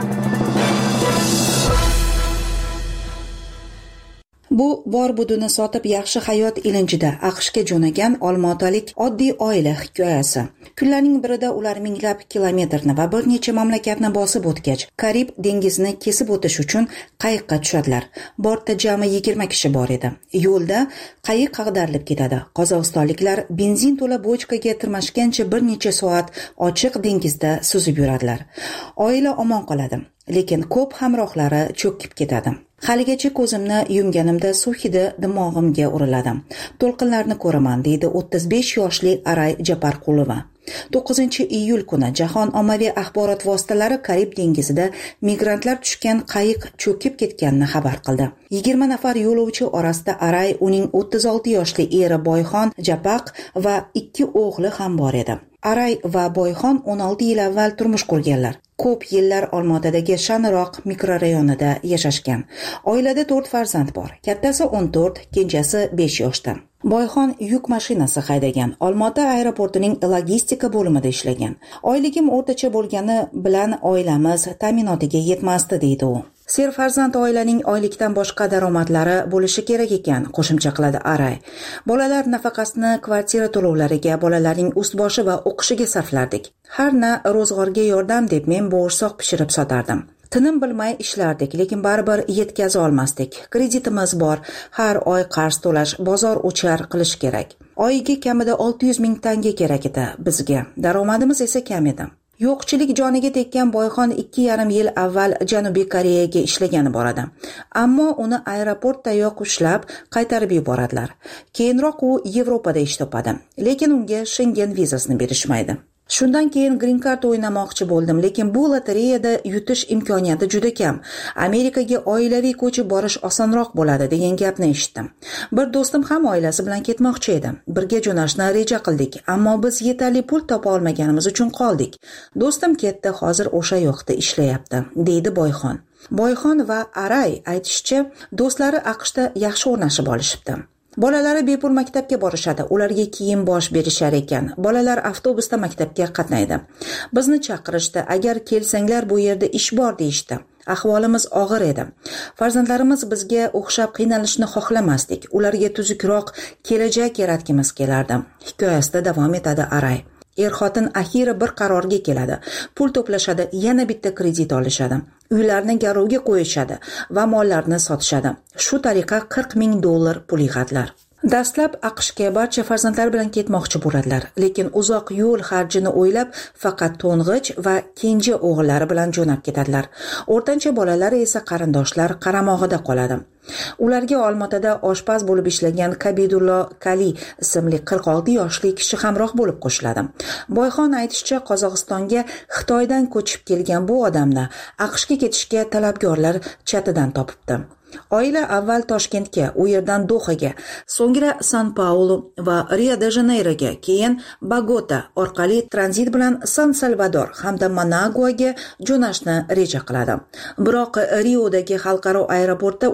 Bu bor buduni sotib yaxshi hayot ilinjida AQShga jo'nagan olmaotalik oddiy oila hikoyasi. Kunlarning birida ular minglab kilometrni va bir necha mamlakatni bosib o'tgach, Karib dengizini kesib o'tish uchun qayiqqa tushadilar. Bortda jami yigirma kishi bor edi. Yo'lda qayiq ag'darilib ketadi. Qozog'istonliklar benzin to'la bochkaga tirmashgancha bir necha soat ochiq dengizda suzib yuradilar. Oila omon qoladi, lekin ko'p hamrohlari cho'kib ketadi. Haligacha ko'zimni yumganimda suv hidi dimog'imga uriladi. To'lqinlarni ko'raman, deydi o'ttiz besh yoshli Aray Japarqulova. to'qqizinchi iyul kuni jahon ommaviy axborot vositalari Karib dengizida migrantlar tushgan qayiq cho'kib ketganini xabar qildi. yigirma nafar yo'lovchi orasida Aray, uning o'ttiz olti yoshli eri Boyxon Japaq va ikki o'g'li ham bor edi. Aray va Boyxon o'n olti yil avval turmush qurganlar. Ko'p yillar Olmaotadagi Shaniroq mikrorayonida yashashgan. Oilada to'rt farzand bor. Kattasi o'n to'rt, kenjasi besh yoshda. Boyxon yuk mashinasi haydagan. Olmaota aeroportining logistika bo'limida ishlagan. Oyligim o'rtacha bo'lgani bilan oilamiz ta'minotiga yetmasdi, deydi u. Serfarzand oilaning oylikdan boshqa daromadlari bo'lishi kerak ekan, qo'shimcha qiladi Aray. Bolalar nafaqasini kvartira to'lovlariga, bolalarning ust-boshi va o'qishiga sarflardik. Har na ro'zg'orga yordam deb men bo'g'irsoq pishirib sotardim. Tinim bilmay ishlardik, lekin baribir yetkaza olmasdik. Kreditimiz bor, har oy qarz to'lash, bozor o'char qilish kerak. Oyiga kamida olti yuz ming tanga kerak edi bizga. Daromadimiz esa kam edi. Yo'qchilik joniga tekkan Boyxon ikki yarim yil avval Janubiy Koreyaga ishlagani bor edi. Ammo uni aeroportdayoq ushlab qaytarib yuboradilar. Keyinroq u Yevropada ish topadi, lekin unga Schengen vizasini berishmaydi. Shundan keyin Green Card o'ynamoqchi bo'ldim, lekin bu lotereyada yutish imkoniyati juda kam. Amerikaga oilaviy ko'chib borish osonroq bo'ladi degan gapni eshitdim. Bir do'stim ham oilasi bilan ketmoqchi edi. Birga jo'nashni reja qildik, ammo biz yetarli pul topa olmaganimiz uchun qoldik. Do'stim ketdi, hozir o'sha yoqda ishlayapti, deydi Boyxon. Boyxon va Aray aytishicha, do'stlari AQShda yaxshi o'rnashib olishibdi. Bolalari bepul maktabga borishadi, ularga kiyim bosh berishar ekan. Bolalar avtobusda maktabga qatnaydi. Bizni chaqirishdi, agar kelsanglar bu yerda ish bor deyishdi. Ahvolimiz og'ir edi. Farzandlarimiz bizga o'xshab qiynalishni xohlamasdik. Ularga tuzukroq kelajak yaratgimiz kelardi. Hikoyasida davom etadi Aray. Er-xotin axiri bir qarorga keladi. Pul to'plashadi, yana bitta kredit olishadi. Uylarni garovga qo'yishadi va mollarni sotishadi. Shu tariqa qirq ming dollar pul yig'adilar. Dastlab AQShga barcha farzandlar bilan ketmoqchi bo'ladilar, lekin uzoq yo'l xarjini o'ylab faqat to'ng'ich va kenja o'g'illari bilan jo'nab ketadilar. O'rtancha bolalari esa qarindoshlar qaramog'ida qoladi. Ularga Olmaotada oshpaz bo'lib ishlagan Kabidullo Kali ismli qirq olti yoshli kishi hamroh bo'lib qo'shiladi. Boyxon aytishicha, Qozog'istonga Xitoydan ko'chib kelgan bu odamni AQShga ketishga talabgorlar chatidan topibdi. Oila avval Toshkentga, u yerdan Dohaga, so'ngra San-Paulo va Rio-de-Janeyroga, keyin Bogota orqali tranzit bilan San-Salvador hamda Managuaga jo'nashni reja qiladi. Biroq Riodagi xalqaro aeroportda ularni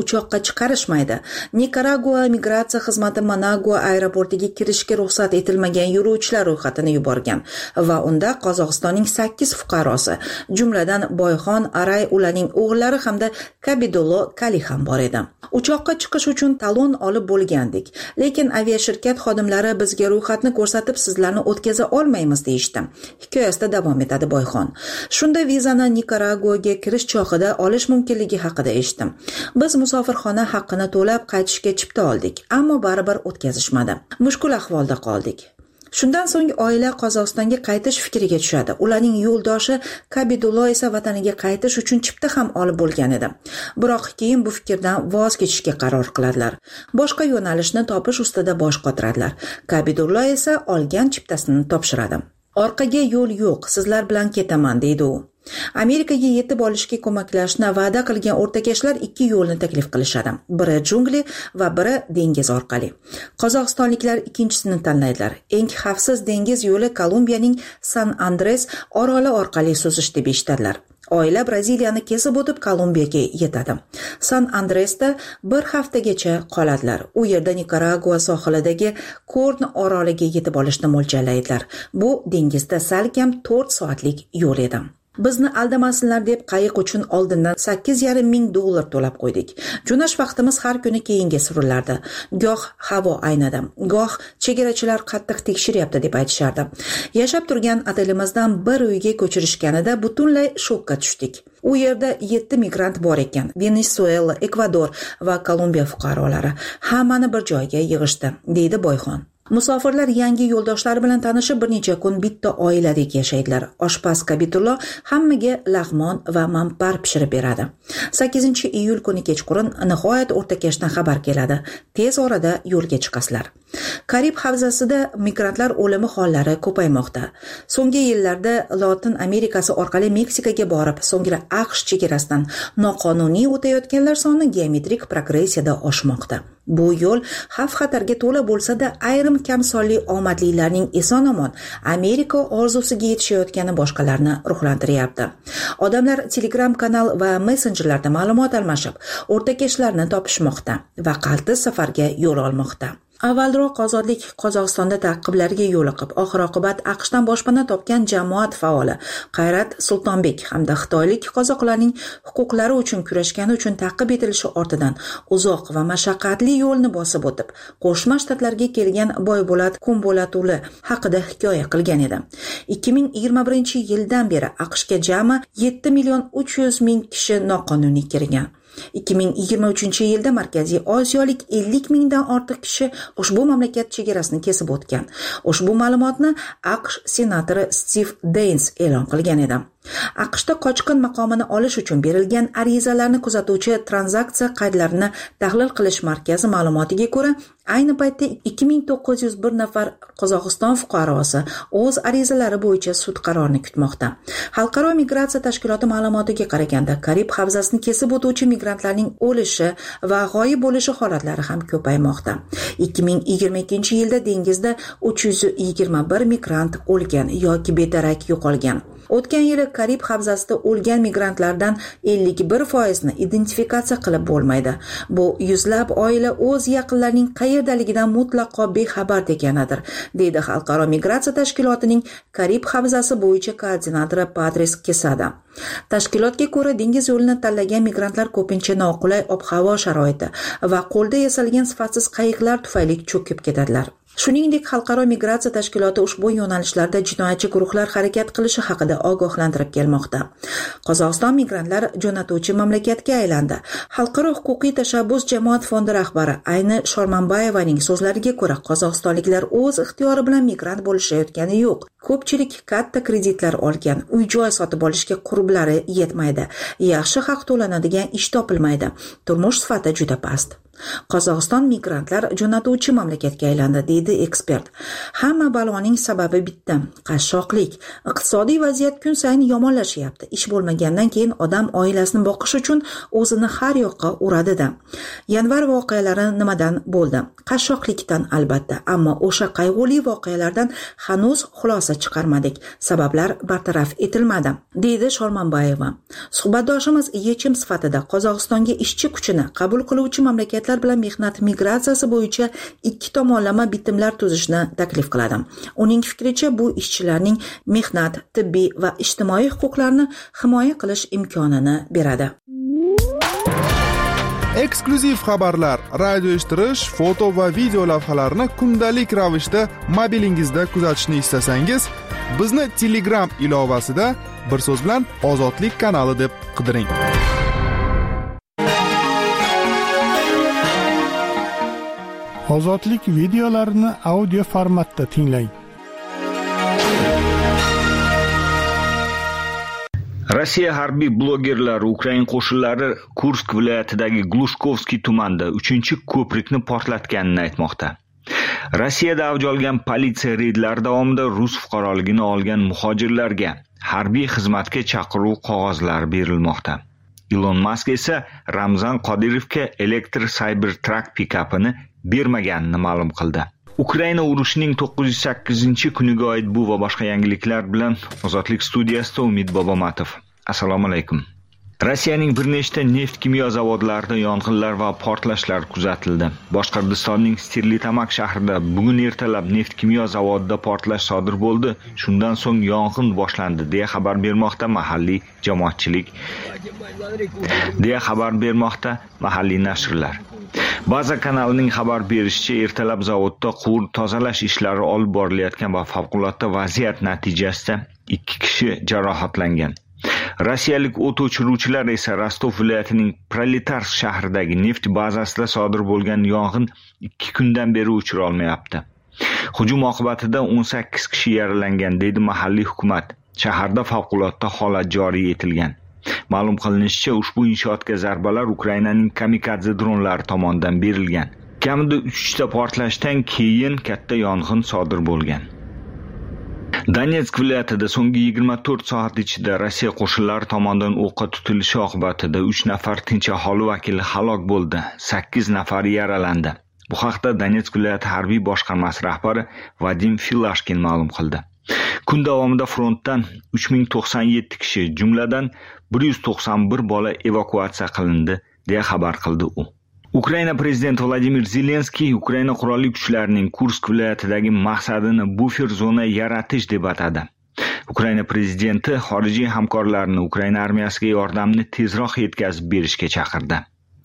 uchoqqa chiqarishmaydi. Nikaragua migratsiya xizmati Managua aeroportiga kirishga ruxsat etilmagan yo'lovchilar ro'yxatini yuborgan va unda Qozog'istonning sakkiz fuqarosi, jumladan Boyxon Aray, ularning o'g'illari hamda Kabidulo Kali ham bor edi. Uchoqqa chiqish uchun talon olib bo'lgandik, lekin aviashirkat xodimlari bizga ro'yxatni ko'rsatib sizlarni o'tkaza olmaymiz deyishdi. Hikoyasida davom etadi Boyxon. Shunda vizani Nikaraguaga kirish chog'ida olish mumkinligi haqida eshitdim. Biz musofirxona haqqini to'lab qaytishga chipta oldik, ammo baribir o'tkazishmadi. Mushkul ahvolda qoldik. Shundan so'ng oila Qozog'istonga qaytish fikriga tushadi. Ularning yo'ldoshi Kabidulo esa vataniga qaytish uchun chipta ham olib bo'lgan edi. Biroq keyin bu fikrdan voz kechishga qaror qiladilar. Boshqa yo'nalishni topish ustida bosh qotiradilar. Kabidulo esa olgan chiptasini topshiradi. Orqaga yo'l yo'q, sizlar bilan ketaman deydi u. Amerikaga yetib olishga ko'maklashni va'da qilgan o'rtakashlar ikki yo'lni taklif qilishadi. Biri jungli va biri dengiz orqali. Qozog'istonliklar ikkinchisini tanlaydilar. Eng xavfsiz dengiz yo'li Kolumbiyaning San Andres oroli orqali suzish deb eshitadilar. Oila Braziliyani kesib o'tib Kolumbiyaga yetadi. San Andresda bir haftagacha qoladilar. U yerda Nikaragua sohilidagi Korn oroliga yetib olishni mo'ljallaydilar. Bu dengizda salkam to'rt soatlik yo'l edi. Bizni aldamasinlar deb qayiq uchun oldindan sakkiz yarim ming dollar to'lab qo'ydik. Jo'nash vaqtimiz har kuni keyinga surilardi. Goh havo aynadi, goh chegarachilar qattiq tekshiryapti deb aytishardi. Yashab turgan otelimizdan bir uyga ko'chirishganida butunlay shokka tushdik. U yerda yetti migrant bor ekan. Venesuela, Ekvador va Kolumbiya fuqarolari hammani bir joyga yig'ishdi, deydi Boyxon. Musofirlar yangi yo'ldoshlari bilan tanishib bir necha kun bitta oiladek yashaydilar. Oshpaz Kabidulo hammaga lag'mon va manpar pishirib beradi. sakkizinchi iyul kuni kechqurun nihoyat o'rtakashdan xabar keladi. Tez orada yo'lga chiqasizlar. Karib havzasida migrantlar o'limi hollari ko'paymoqda. So'nggi yillarda Lotin Amerikasi orqali Meksikaga borib, so'ngra AQSh chegarasidan noqonuniy o'tayotganlar soni geometrik progressiyada oshmoqda. Bu yo'l xavf-xatarga to'la bo'lsa-da, ayrim kamsonli omadlilarning eson-omon Amerika orzusiga yetishayotgani boshqalarni ruhlantiryapti. Odamlar Telegram kanal va messenjerlarda ma'lumot almashib, o'rtakashlarni topishmoqda va qaltis safarga yo'l olmoqda. Avvalroq ozodlik Qozog'istonda ta'qiblarga yo'liqib, oxir-oqibat AQShdan boshpana topgan jamoat faoli Qayrat Sultonbek hamda xitoylik qozoqlarning huquqlari uchun kurashgani uchun ta'qib etilishi ortidan uzoq va mashaqqatli yo'lni bosib o'tib, Qo'shma Shtatlarga kelgan Boybo'lat Kumbo'latuli haqida hikoya qilgan edi. ikki ming yigirma birinchi yildan beri AQShga jami yetti million uch yuz ming kishi noqonuniy kirgan. ikki ming yigirma uchinchi yilda Markaziy Osiyolik ellik mingdan ortiq kishi ushbu mamlakat chegarasini kesib o'tgan. Ushbu ma'lumotni AQSh senatori Steve Daines e'lon qilgan edi. AQShda qochqin maqomini olish uchun berilgan arizalarni kuzatuvchi tranzaksiya qaydlarini tahlil qilish markazi ma'lumotiga ko'ra, ayni paytda ikki ming to'qqiz yuz bir nafar Qozog'iston fuqarosi o'z arizalari bo'yicha sud qarorini kutmoqda. Xalqaro migratsiya tashkiloti ma'lumotiga qaraganda, Karib havzasini kesib o'tuvchi migrantlarning o'lishi va g'oyib bo'lishi holatlari ham ko'paymoqda. ikki ming yigirma ikkinchi yilda dengizda uch yuz yigirma bir migrant o'lgan yoki bedarak yo'qolgan. O'tgan yili Karib havzasida o'lgan migrantlardan ellik bir foizni identifikatsiya qilib bo'lmaydi. Bu yuzlab oila o'z yaqinlarining qayerdaligidan mutlaqo bexabar ekanidir, deydi Xalqaro migratsiya tashkilotining Karib havzasi bo'yicha koordinatori Patrice Quesada. Tashkilotga ko'ra, dengiz yo'lini tanlagan migrantlar ko'pincha noqulay ob-havo sharoiti va qo'lda yasalgan sifatsiz qayiqlar tufayli cho'kib ketadilar. Shuningdek, Xalqaro migratsiya tashkiloti ushbu yo'nalishlarda jinoyatchi guruhlar harakat qilishi haqida ogohlantirib kelmoqda. Qozog'iston migrantlar jo'natuvchi mamlakatga aylandi. Xalqaro huquqiy tashabbus jamoat fondi rahbari Ayni Shormanbayevaning so'zlariga ko'ra, qozog'istonliklar o'z ixtiyori bilan migrant bo'lishayotgani yo'q. Ko'pchilik katta kreditlar olgan, uy-joy sotib olishga qurblari yetmaydi, yaxshi haq to'lanadigan ish topilmaydi, turmush sifati juda past. Qozog'iston migrantlar jo'natuvchi mamlakatga aylandi, deydi ekspert. Hamma baloning sababi bitta, qashshoqlik. Iqtisodiy vaziyat kun sayin yomonlashyapti. Ish bo'lmagandan keyin odam oilasini boqish uchun o'zini har yoqqa uradi-da. Yanvar voqealari nimadan bo'ldi? qashshoqlikdan albatta, ammo o'sha qayg'uli voqealardan hanuz xulosa chiqarmadik. Sabablar bartaraf etilmadi, deydi Shormanbayeva. Suhbatdoshimiz yechim sifatida Qozog'istonga ishchi kuchini qabul qiluvchi mamlakatlar bilan mehnat migratsiyasi bo'yicha ikki tomonlama bitimlar tuzishni taklif qiladi. Uning fikricha, bu ishchilarning mehnat, tibbiy va ijtimoiy huquqlarini himoya qilish imkonini beradi. Eksklyuziv xabarlar, radio eshittirish, foto va video lavhalarni kundalik ravishda mobilingizda kuzatishni istasangiz, bizni Telegram ilovasida bir so'z bilan Ozodlik kanali deb qidiring. Ozodlik videolarini audio formatda tinglang. Rossiya harbiy blogerlari Ukraina qo'shinlari Kursk viloyatidagi Glushkovskiy tumanida uchinchi ko'prikni portlatganini aytmoqda. Rossiyada avj olgan politsiya reydlari davomida rus fuqaroligini olgan muhojirlarga harbiy xizmatga chaqiruv qog'ozlari berilmoqda. Elon Musk esa Ramzan Qodirovga elektr Cybertruck pikapini bermaganini ma'lum qildi. Ukraina urushining to'qqiz yuz sakkizinchi kuniga oid bu va boshqa yangiliklar bilan Ozodlik studiyasida Umid Bobomatov. Assalomu alaykum. Rossiyaning bir nechta neft kimyo zavodlarida yong'inlar va portlashlar kuzatildi. Boshqirdistonning Stirlitamak shahrida bugun ertalab neft kimyo zavodida portlash sodir bo'ldi. Shundan so'ng yong'in boshlandi, deya xabar bermoqda mahalliy jamoatchilik. deya xabar bermoqda mahalliy nashrlar. Baza kanalining xabar berishicha, ertalab zavodda quvur tozalash ishlari olib borilayotgan va favqulodda vaziyat natijasida ikki kishi jarohatlangan. Rossiyalik o't o'chiruvchilar esa Rostov viloyatining Proletarsk shahridagi neft bazasida sodir bo'lgan yong'in ikki kundan beri o'chira olmayapti. Hujum oqibatida o'n sakkiz kishi yaralangan, deydi mahalliy hukumat. Shaharda favqulodda holat joriy etilgan. Ma'lum qilinishicha, ushbu inshootga zarbalar Ukrainaning kamikadze dronlari tomonidan berilgan. Kamida uchta portlashdan keyin katta yong'in sodir bo'lgan. Donetsk viloyatida so'nggi yigirma to'rt soat ichida Rossiya qo'shinlari tomonidan o'qqa tutilishi oqibatida uch nafar tinch aholi vakili halok bo'ldi, sakkiz nafari yaralandi. Bu haqda Donetsk viloyati harbiy boshqarmasi rahbari Vadim Filashkin ma'lum qildi. Kun davomida frontdan uch ming to'qson yetti kishi, jumladan bir yuz to'qson bir bola evakuatsiya qilindi, deya xabar qildi u. Ukraina prezidenti Vladimir Zelenskiy Ukraina qurolli kuchlarining Kursk viloyatidagi maqsadini bufer zona yaratish deb atadi. Ukraina prezidenti xorijiy hamkorlarni Ukraina armiyasiga yordamni tezroq yetkazib berishga chaqirdi.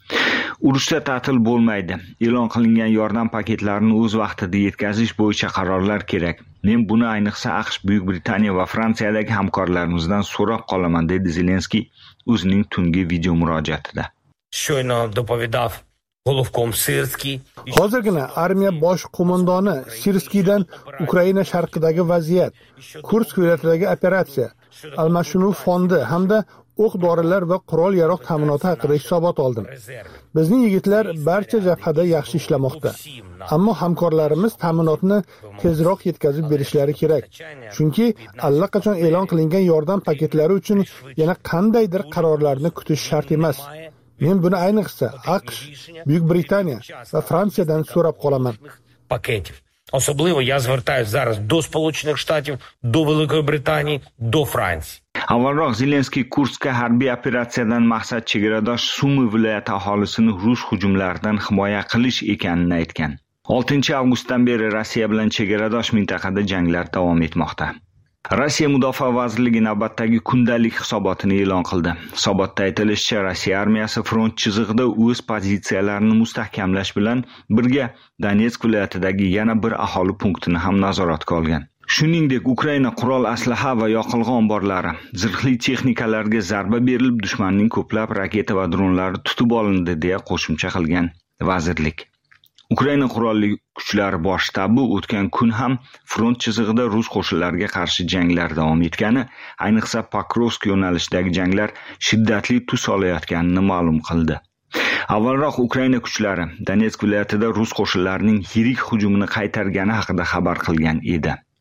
Urushda ta'til bo'lmaydi. E'lon qilingan yordam paketlarini o'z vaqtida yetkazish bo'yicha qarorlar kerak. Men buni ayniqsa AQSh, Buyuk Britaniya va Fransiyadagi hamkorlarimizdan so'rab qolaman, dedi Zelenskiy o'zining tungi video murojaatida. Щойно доповідав головком Sirskiy. Hozirgina armiya bosh qo'mondoni Sirskiydan Ukraina sharqidagi vaziyat, Kursk viloyatidagi operatsiya, almashinuv fondi hamda o'q-dorilar va qurol yaroq ta'minoti haqida hisobot oldim. Bizning yigitlar barcha jabhada yaxshi ishlamoqda. Ammo hamkorlarimiz ta'minotni tezroq yetkazib berishlari kerak. Chunki allaqachon e'lon qilingan yordam paketlari uchun yana qandaydir qarorlarni kutish shart emas. Men buni ayniqsa AQSh, Buyuk Britaniya va Fransiyadan so'rab qolaman. Пакетів. Особливо я звертаюся зараз до Сполучених Штатів, до Великої Британії, до Франції. Avvalroq Zelenskiy Kurskka harbiy operatsiyadan maqsad chegaradosh Sumi viloyati aholisini rus hujumlaridan himoya qilish ekanini aytgan. oltinchi avgustdan beri Rossiya bilan chegaradosh mintaqada janglar davom etmoqda. Rossiya Mudofaa vazirligi navbatdagi kundalik hisobotini e'lon qildi. Hisobotda aytilishicha, Rossiya armiyasi front chizig'ida o'z pozitsiyalarini mustahkamlash bilan birga Donetsk viloyatidagi yana bir aholi punktini ham nazoratga olgan. Shuningdek, Ukraina qurol aslaha va yoqilg'i omborlari, zirhli texnikalarga zarba berilib, dushmanning ko'plab raketa va dronlari tutib olindi, deya qo'shimcha qilgan vazirlik. Ukraina qurolli kuchlari bosh shtabi o'tgan kun ham front chizig'ida rus qo'shinlariga qarshi janglar davom etgani, ayniqsa Pokrovsk yo'nalishidagi janglar shiddatli tus olayotganini ma'lum qildi. Avvalroq Ukraina kuchlari Donetsk viloyatida rus qo'shinlarining yirik hujumini qaytargani haqida xabar qilgan edi.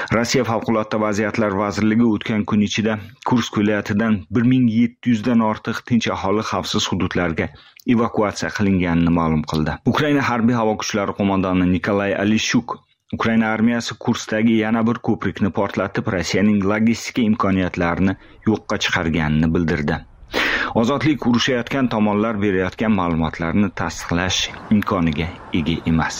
Rossiya favqulodda vaziyatlar vazirligi o'tgan kun ichida Kursk viloyatidan bir ming yetti yuz dan ortiq tinch aholi xavfsiz hududlarga evakuatsiya qilinganini ma'lum qildi. Ukraina harbiy havo kuchlari qo'mondoni Nikolay Alishuk Ukraina armiyasi Kurskdagi yana bir ko'prikni portlatib, Rossiyaning logistika imkoniyatlarini yo'qqa chiqarganini bildirdi. Ozodlik urushayotgan tomonlar berayotgan ma'lumotlarni tasdiqlash imkoniga ega emas.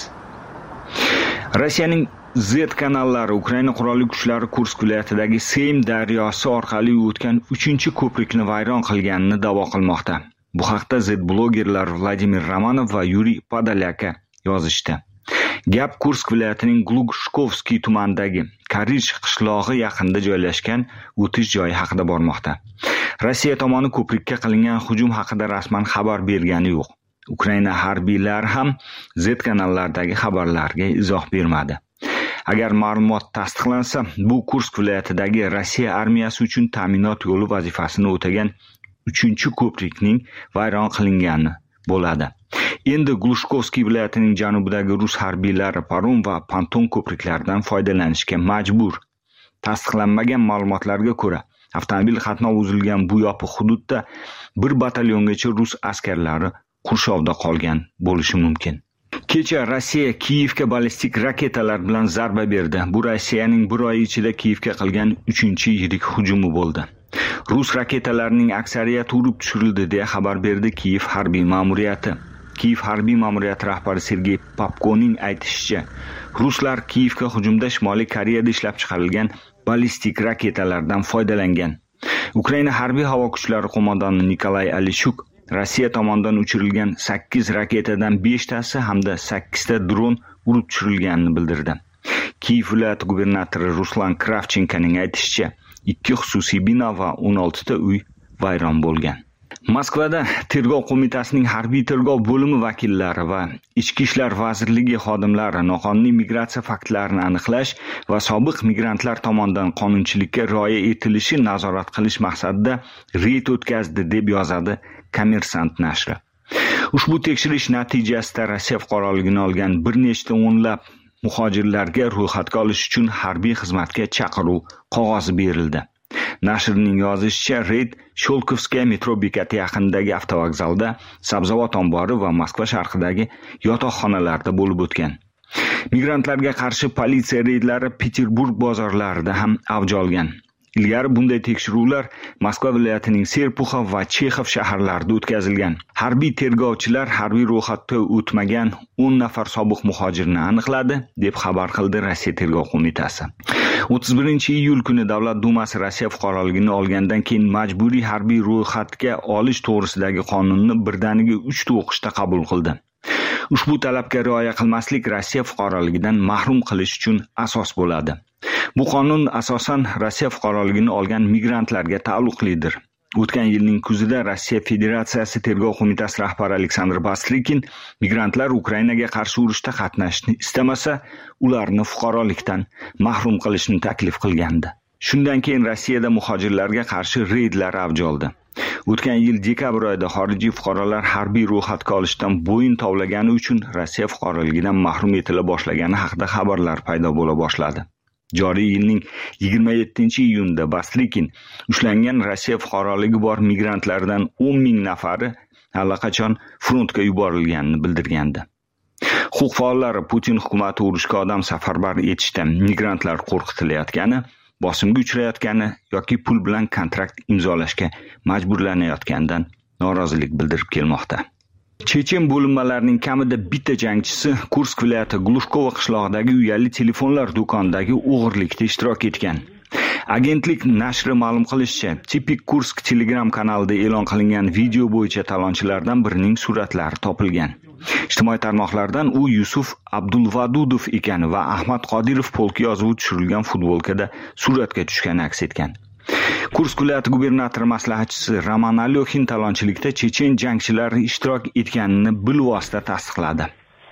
Rossiyaning Z kanallari Ukraina qurolli kuchlari Kursk viloyatidagi Seym daryosi orqali o'tgan uchinchi ko'prikni vayron qilganini da'vo qilmoqda. Bu haqda Z blogerlar Vladimir Romanov va Yuriy Podolyaka yozishdi. Gap Kursk viloyatining Glushkovskiy tumanidagi Karich qishlog'i yaqinida joylashgan o'tish joyi haqida bormoqda. Rossiya tomoni ko'prikka qilingan hujum haqida rasman xabar bergani yo'q. Ukraina harbiylari ham Z kanallardagi xabarlarga izoh bermadi. Agar ma'lumot tasdiqlansa, bu Kursk viloyatidagi Rossiya armiyasi uchun ta'minot yo'li vazifasini o'tagan uchinchi ko'prikning vayron qilingani bo'ladi. Endi Glushkovskiy viloyatining janubidagi rus harbiylari Parum va Panton ko'priklaridan foydalanishga majbur. Tasdiqlanmagan ma'lumotlarga ko'ra, avtomobil qatnovi uzilgan bu yopiq hududda bir batalyongacha rus askarlari qurshovda qolgan bo'lishi mumkin. Kecha Rossiya Kiyevga ballistik raketalar bilan zarba berdi. Bu Rossiyaning bir oy ichida Kiyevga qilgan uchinchi yirik hujumi bo'ldi. Rus raketalarining aksariyati urib tushirildi deya xabar berdi Kiyev harbiy ma'muriyati. Kiyev harbiy ma'muriyati rahbari Sergey Popkoning aytishicha, ruslar Kiyevga hujumda Shimoliy Koreyada ishlab chiqarilgan ballistik raketalardan foydalangan. Ukraina harbiy havo kuchlari qo'mondoni Nikolay Alishuk Rossiya tomonidan uchirilgan sakkiz raketadan beshtasi hamda sakkizta dron urib tushirilganini bildirdi. Kiyev viloyati gubernatori Ruslan Kravchenkoning aytishicha, ikki xususiy bino va o'n oltita uy vayron bo'lgan. Moskvada tergov qo'mitasining harbiy tergov bo'limi vakillari va Ichki ishlar vazirligi xodimlari noqonuniy migratsiya faktlarini aniqlash va sobiq migrantlar tomonidan qonunchilikka rioya etilishi nazorat qilish maqsadida reyd o'tkazdi deb yozadi Kommersant nashri. Ushbu tekshirish natijasida Rossiya fuqaroligini olgan bir nechta o'nlab muhojirlarga ro'yxatga olish uchun harbiy xizmatga chaqiruv qog'ozi berildi. Nashrning yozishicha, reyd Sholkovskaya metro bekati yaqinidagi avtovokzalda, sabzavot ombori va Moskva sharqidagi yotoqxonalarda bo'lib o'tgan. Migrantlarga qarshi politsiya reydlari Peterburg bozorlarida ham avj olgan. Ilgari bunday tekshiruvlar Moskva viloyatining Serpuxa va Chexov shaharlarida o'tkazilgan. Harbiy tergovchilar harbiy ro'yxatga o'tmagan o'n nafar sobiq muhojirni aniqladi, deb xabar qildi Rossiya tergov qo'mitasi. o'ttiz birinchi iyul kuni Davlat dumasi Rossiya fuqaroligini olgandan keyin majburiy harbiy ro'yxatga olish to'g'risidagi qonunni birdaniga uchta o'qishda qabul qildi. Ushbu talabga rioya qilmaslik Rossiya fuqaroligidan mahrum qilish uchun asos bo'ladi. Bu qonun asosan Rossiya fuqaroligini olgan migrantlarga taalluqlidir. O'tgan yilning kuzida Rossiya Federatsiyasi tergov qo'mitasi rahbari Aleksandr Bastrikin migrantlar Ukrainaga qarshi urushda qatnashishni istamasa, ularni fuqarolikdan mahrum qilishni taklif qilgandi. Shundan keyin Rossiyada muhojirlarga qarshi reydlar avj oldi. O'tgan yil dekabr oyida xorijiy fuqarolar harbiy ro'yxatga olishdan bo'yin tovlagani uchun Rossiya fuqaroligidan mahrum etila boshlagani haqida xabarlar paydo bo'la boshladi. Joriy yilning yigirma yettinchi iyunida Bastrikin ushlangan Rossiya fuqaroligi bor migrantlardan o'n ming nafari allaqachon frontga yuborilganini bildirgandi. Huquq faollari Putin hukumati urushga odam safarbar etishda migrantlar qo'rqitilayotgani, bosimga uchrayotgani yoki pul bilan kontrakt imzolashga majburlanayotganidan norozilik bildirib kelmoqda. Chechen bo'linmalarining kamida bitta jangchisi Kursk viloyati Glushkovo qishlog'idagi uyali telefonlar do'konidagi o'g'irlikda ishtirok etgan. Agentlik nashri ma'lum qilishicha, Tipik Kursk Telegram kanalida e'lon qilingan video bo'yicha talonchilardan birining suratlari topilgan. Ijtimoiy tarmoqlardan u Yusuf Abdulvadudov ekani va Ahmad Qodirov polki yozuvi tushirilgan futbolkada suratga tushgani aks etgan. Kursk viloyati gubernatori maslahatchisi Roman Alyokhin talonchilikda chechen jangchilari ishtirok etganini bilvosita tasdiqladi.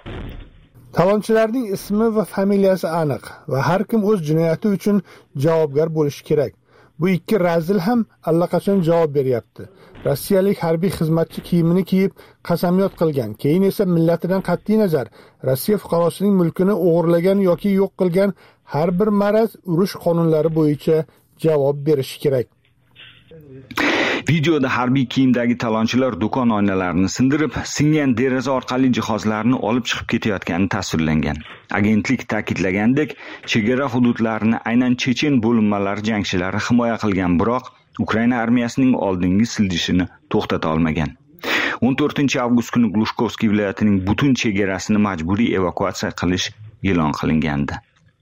Talonchilarning ismi va familiyasi aniq va har kim o'z jinoyati uchun javobgar bo'lishi kerak. Bu ikki razil ham allaqachon javob beryapti. Rossiyalik harbiy xizmatchi kiyimini kiyib qasamyod qilgan, keyin esa millatidan qat'iy nazar Rossiya fuqarosining mulkini o'g'irlagan yoki yo'q qilgan har bir maraz urush qonunlari bo'yicha javob berishi kerak. Videoda harbiy kiyimdagi talonchilar do'kon oynalarini sindirib, singan deraza orqali jihozlarni olib chiqib ketayotgani tasvirlangan. Agentlik ta'kidlagandek, chegara hududlarini aynan chechen bo'linmalari jangchilari himoya qilgan, biroq Ukraina armiyasining oldingi siljishini to'xtata olmagan. o'n to'rtinchi avgust kuni Glushkovskiy viloyatining butun chegarasini majburiy evakuatsiya qilish e'lon qilingandi.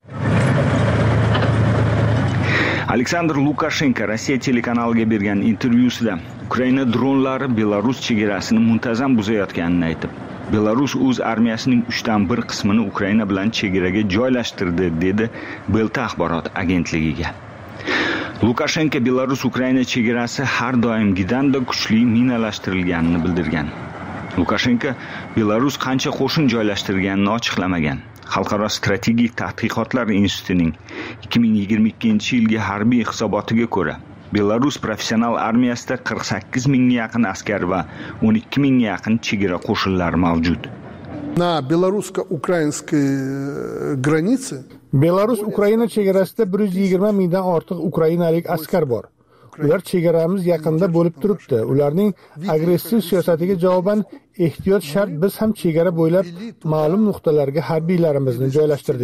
Aleksandr Lukashenko Rossiya telekanaliga bergan intervyusida Ukraina dronlari Belarus chegarasini muntazam buzayotganini aytib, Belarus o'z armiyasining uchdan bir qismini Ukraina bilan chegaraga joylashtirdi, dedi Belta axborot agentligiga. Lukashenko Belarus Ukraina chegarasi har doimgidanda kuchli minalashtirilganini bildirgan. Lukashenko Belarus qancha qo'shin joylashtirganini ochiqlamagan. Xalqaro strategik tadqiqotlar institutining ikki ming yigirma ikkinchi yilgi harbiy hisobotiga ko'ra, Belarus professional armiyasida qirq sakkiz mingga yaqin askar va o'n ikki mingga yaqin chegara qo'shinlari mavjud. На белорусско-украинской границе Belarus-Ukraina chegarasida bir yuz yigirma mingdan ortiq ukrainalik askar bor. Ular chegaramiz yaqinida bo'lib turibdi. Ularning agressiv siyosatiga javoban ehtiyot shart biz ham chegara bo'ylab ma'lum nuqtalarga harbiylarimizni joylashtirdik.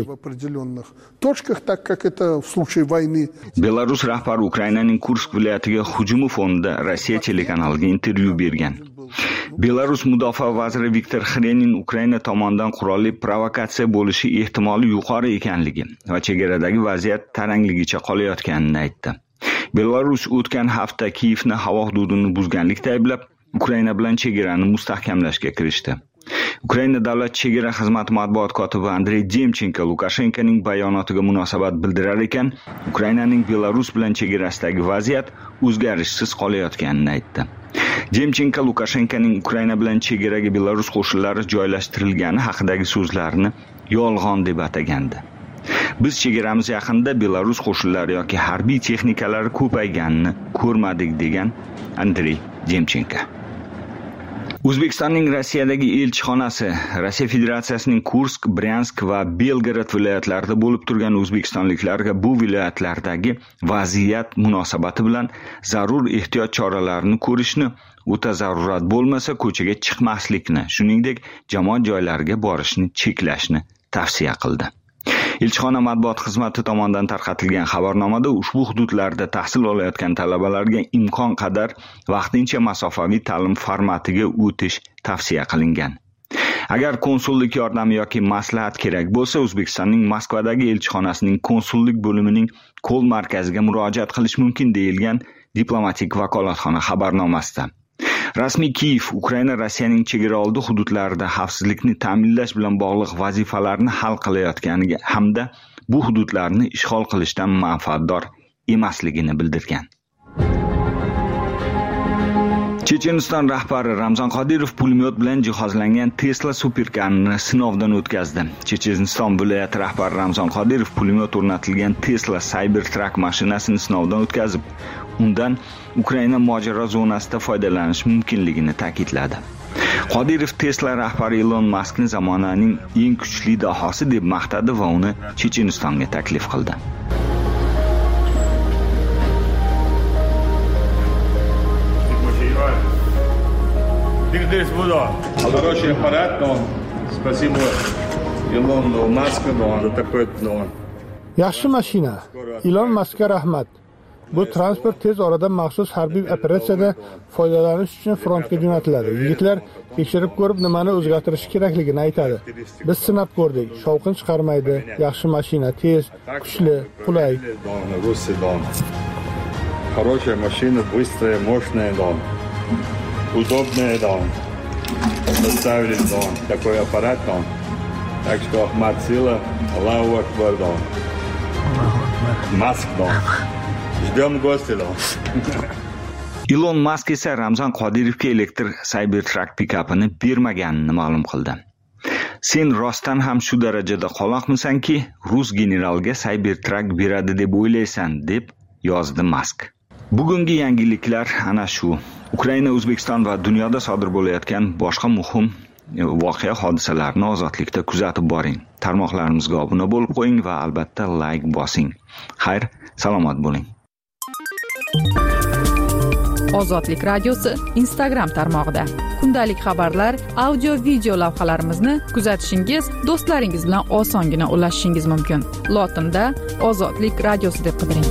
Belarus rahbari Ukrainaning Kursk viloyatiga hujumi fonida Rossiya telekanaliga intervyu bergan. Belarus mudofaa vaziri Viktor Xrenin Ukraina tomonidan qurolli provokatsiya bo'lishi ehtimoli yuqori ekanligi va chegaradagi vaziyat tarangligicha qolayotganini aytdi. Belarus o'tgan hafta Kiyevni havo hududini buzganlikda ayblab, Ukraina bilan chegarani mustahkamlashga kirishdi. Ukraina davlat chegara xizmati matbuot kotibi Andrey Demchenko Lukashenkoning bayonotiga munosabat bildirar ekan, Ukrainaning Belarus bilan chegarasidagi vaziyat o'zgarishsiz qolayotganini aytdi. Demchenko Lukashenkoning Ukraina bilan chegaraga Belarus qo'shinlari joylashtirilgani haqidagi so'zlarini yolg'on deb atagandi. Biz chegaramiz yaqinida Belarus qo'shinlari yoki harbiy texnikalari ko'payganini ko'rmadik, degan Andrey Demchenko. O'zbekistonning Rossiyadagi elchixonasi Rossiya Federatsiyasining Kursk, Bryansk va Belgorod viloyatlarida bo'lib turgan o'zbekistonliklarga bu viloyatlardagi vaziyat munosabati bilan zarur ehtiyot choralarini ko'rishni, o'ta zarurat bo'lmasa ko'chaga chiqmaslikni, shuningdek jamoat joylariga borishni cheklashni tavsiya qildi. Elchixona matbuot xizmati tomonidan tarqatilgan xabarnomada ushbu hududlarda tahsil olayotgan talabalarga imkon qadar vaqtincha masofaviy ta'lim formatiga o'tish tavsiya qilingan. Agar konsullik yordami yoki maslahat kerak bo'lsa, O'zbekistonning Moskvadagi elchixonasining konsullik bo'limining Ko'l markaziga murojaat qilish mumkin, deyilgan diplomatik vakolatxona xabarnomasida. Rasmiy Kiyev Ukraina Rossiyaning chegaraoldi hududlarida xavfsizlikni ta'minlash bilan bog'liq vazifalarni hal qilayotganiga hamda bu hududlarni ishg'ol qilishdan manfaatdor emasligini bildirgan. Checheniston rahbari Ramzan Qodirov pulemyot bilan jihozlangan Tesla superkarni sinovdan o'tkazdi. Checheniston viloyati rahbari Ramzan Qodirov pulemyot o'rnatilgan Tesla Cybertruck mashinasini sinovdan o'tkazib, undan Ukraina mojaro zonasida foydalanish mumkinligini ta'kidladi. Qodirov Tesla rahbari Elon Muskni zamonaning eng kuchli dahosi deb maqtadi va uni Chechenistonga taklif qildi. Здесь буду. Хороший аппарат, но спасибо Илону Маску, но он такой, но Yaxshi mashina. Elon Muskga rahmat. Bu transport tez orada maxsus harbiy operatsiyada foydalanish uchun frontga jo'natiladi. Yigitlar tekshirib ko'rib, nimani o'zgartirish kerakligini aytadi. Biz sinab ko'rdik. Shovqin chiqarmaydi. Yaxshi mashina, tez, kuchli, qulay. Хорошая машина, быстрая, мощная, но удобная, да. Поставили, да. Такой аппарат, да. Так что Ахмад Сила, Аллаху Акбар, да. Маск, да. Ждем гостей, да. Elon Musk esa Ramzan Qodirovga elektr Cybertruck pikapini bermaganini ma'lum qildi. Sen rostdan ham shu darajada qoloqmisanki, rus generalga Cybertruck beradi deb o'ylaysan, deb yozdi Mask. Bugungi yangiliklar ana shu. Ukraina, O'zbekiston va dunyoda sodir bo'layotgan boshqa muhim voqea hodisalarni ozodlikda kuzatib boring. Tarmoqlarimizga obuna bo'lib qo'ying va albatta like bosing. Xayr, salomat bo'ling. Ozodlik radiosi Instagram tarmog'ida kundalik xabarlar, audio, video lavhalarimizni kuzatishingiz, do'stlaringiz bilan osongina ulashishingiz mumkin. Lotinda Ozodlik radiosi deb qidiring.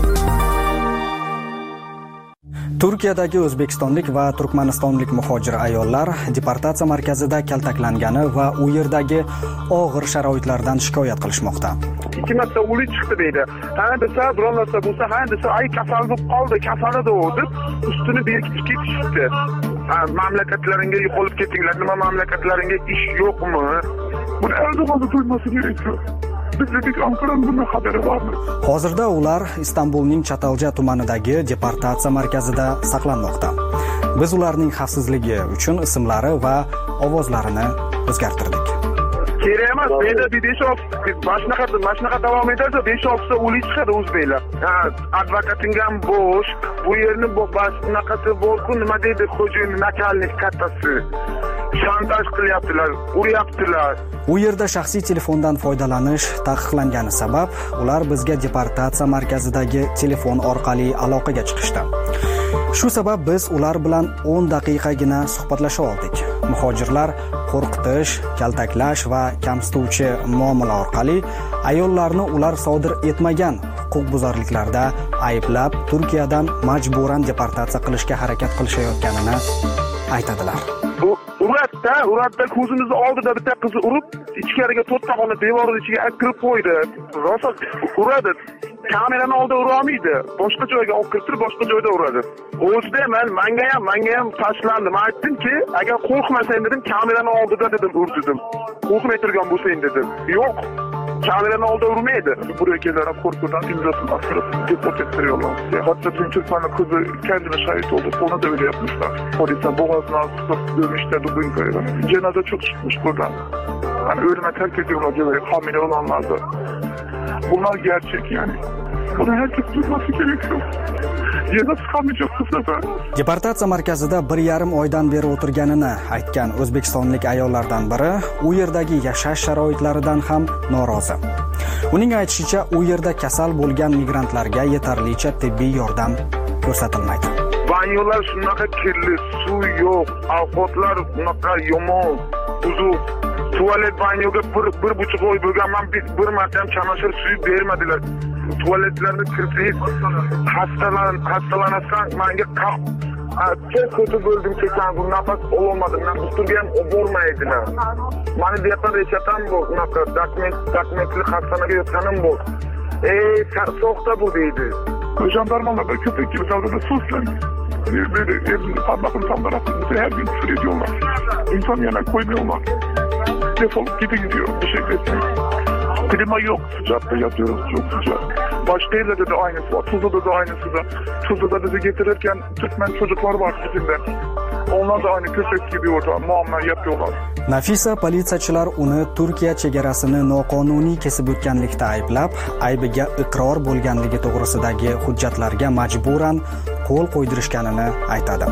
Turkiyadagi o'zbekistonlik va turkmanistonlik muhojir ayollar deportatsiya markazida kaltaklangani va u yerdagi og'ir sharoitlardan shikoyat qilishmoqda. ikki marta o'lik chiqdi deydi. Ha desa, biror narsa bo'lsa, ha desa, ay kasal bo'lib qoldi, kasalida u deb ustini berkitib ketishdi. Ha, mamlakatlaringga yo'qolib ketinglar, nima mamlakatlaringga ish yo'qmi? Buni Erdo'g'onni qo'ymasa kerak. Bizning Anqaraning bundan xabari bormi? Hozirda ular Istanbulning Chatalja tumanidagi deportatsiya markazida saqlanmoqda. Biz ularning xavfsizligi uchun ismlari va ovozlarini o'zgartirdik. Kerak emas, menda besh olti mashnaqa mashnaqa davom etarsa besh olti o'lik chiqadi o'zbeklar. Ha, advokating ham bo'sh, bu yerni bas unaqasi bor-ku, nima deydi xo'jayin nakalnik kattasi. Shantaj qilyaptilar, uryaptilar. U yerda shaxsiy telefondan foydalanish taqiqlangani sabab ular bizga deportatsiya markazidagi telefon orqali aloqaga chiqishdi. Shu sabab biz ular bilan o'n daqiqagina suhbatlasha oldik. Muhojirlar qo'rqitish, kaltaklash va kamsituvchi muomala orqali ayollarni ular sodir etmagan huquqbuzarliklarda ayblab, Turkiyadan majburan deportatsiya qilishga harakat qilishayotganini aytadilar. Uratda, uratda ko'zimizni oldida bitta qizni urib, ichkariga to'rtta xona devorning ichiga kirib qo'ydi. Rosa uradi. Kamerani oldida ura olmaydi. Boshqa joyga olib kirib, boshqa joyda uradi. O'zida men menga ham, menga ham tashlandim. Aytdimki, agar qo'rqmasang dedim, kamerani oldida dedim, urdim. Qo'rqmay turgan bo'lsang dedim. Yo'q. Kamerani oldida urmaydi. Buraya kelib qo'rquvdan imzasini bostirib, deport ettiriyorlar. Hatta Türkmenli kızı kendine şahit oldu. Ona da öyle yapmışlar. Polise boğazına sıkıp dövmüşler, dubin koyuyorlar. Cenaze çok çıkmış buradan. Yani ölüme terk ediyorlar diyorlar, hamile olanlarda. Bunlar gerçek yani. Bunu herkes duyması gerekiyor. Yerda chiqolmayacak bu sefer. Deportatsiya markazida bir yarim oydan beri o'tirganini aytgan o'zbekistonlik ayollardan biri u yerdagi yashash sharoitlaridan ham norozi. Uning aytishicha, u yerda kasal bo'lgan migrantlarga yetarlicha tibbiy yordam ko'rsatilmaydi. Banyolar shunaqa kirli, suv yo'q, ovqatlar unaqa yomon, buzuq. Tuvalet banyoga bir bir buçuk oy bo'lganman, bir marta ham chamashir suvi bermadilar. Tuvaletlarni kirsangiz hastalan hastalanasan, menga qaq çok kötü böldüm kesan bu nafas olmadı. Ben usturga ham bormaydilar. Mani deyapman rechatam bu, unaqa dokument dokumentli hastanaga yotganim bu. Ey, so'xta bu deydi. Jandarmalar da köpek gibi davranıyor, suslar. Böyle elini parmakını sallarak her gün küfür ediyorlar. İnsan yana koymuyorlar. Defolup gidi gidiyor bir şey desene. Klima yok, sıcakta yatıyoruz, çok sıcak. Başka yerlerde de aynısı var, Tuzla'da da aynısı da. Tuzla'da bizi getirirken Türkmen çocuklar var bizimle. Onlar da aynı köpek gibi orada muamele yapıyorlar. Nafisa politsiyachilar uni Turkiya chegarasini noqonuniy kesib o'tganlikda ayblab, aybiga iqror bo'lganligi to'g'risidagi hujjatlarga majburan qo'l qo'ydirishganini aytadi.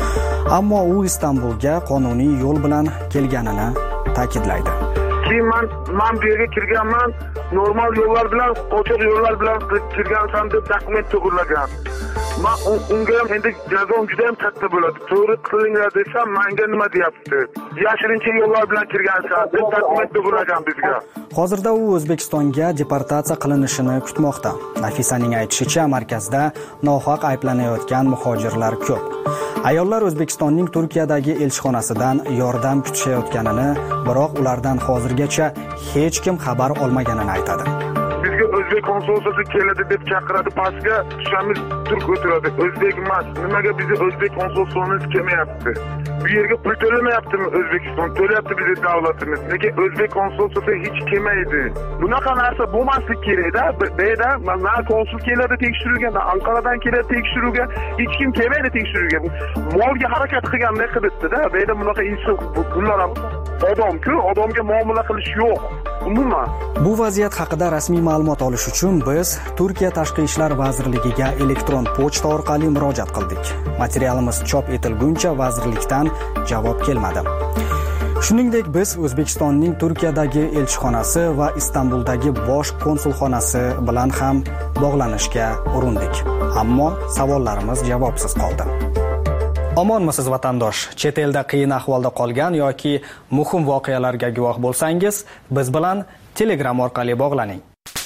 Ammo u Istanbulga qonuniy yo'l bilan kelganini ta'kidlaydi. Keyin men men bu yerga kirganman, normal yo'llar bilan, qochoq yo'llar bilan kirgansam deb dokument to'g'irlagan. Men unga ham endi jazom juda ham katta bo'ladi. To'g'ri qilinglar desam, menga nima deyapti? Yashirincha yo'llar bilan kirgansan deb dokument to'g'irlagan bizga. Hozirda u O'zbekistonga deportatsiya qilinishini kutmoqda. Nafisaning aytishicha, markazda nohaq ayblanayotgan muhojirlar ko'p. Ayollar O'zbekistonning Turkiyadagi elchixonasidan yordam kutishayotganini, biroq ulardan hozirgacha hech kim xabar olmaganini aytadi. Bizga O'zbek konsulxonasi keladi deb chaqiradi, pastga tushamiz, turk o'tiradi. O'zbek emas, nimaga bizni O'zbek konsulxonasi kelmayapti? Bu yerga pul to'lamayaptimi O'zbekiston? To'layapti bizni davlatimiz. Nega O'zbek konsulxonasi hech kelmaydi? Bunaqa narsa bo'lmaslik kerak-da. Beda mana konsul keladi tekshiruvga, Anqaradan keladi tekshiruvga, hech kim kelmaydi tekshiruvga. Molga harakat qilganday qilibdi-da. Beda bunaqa ish bular ham odam-ku, odamga muomala qilish yo'q. Umuman. Bu vaziyat haqida rasmiy ma'lumot olish uchun biz Turkiya Tashqi ishlar vazirligiga elektron pochta orqali murojaat qildik. Materialimiz chop etilguncha vazirlikdan javob kelmadi. Shuningdek, biz O'zbekistonning Turkiyadagi elchixonasi va Istanbuldagi bosh konsulxonasi bilan ham bog'lanishga urindik. Ammo savollarimiz javobsiz qoldi. Omonmisiz vatandosh? Chet elda qiyin ahvolda qolgan yoki muhim voqealarga guvoh bo'lsangiz, biz bilan Telegram orqali bog'laning.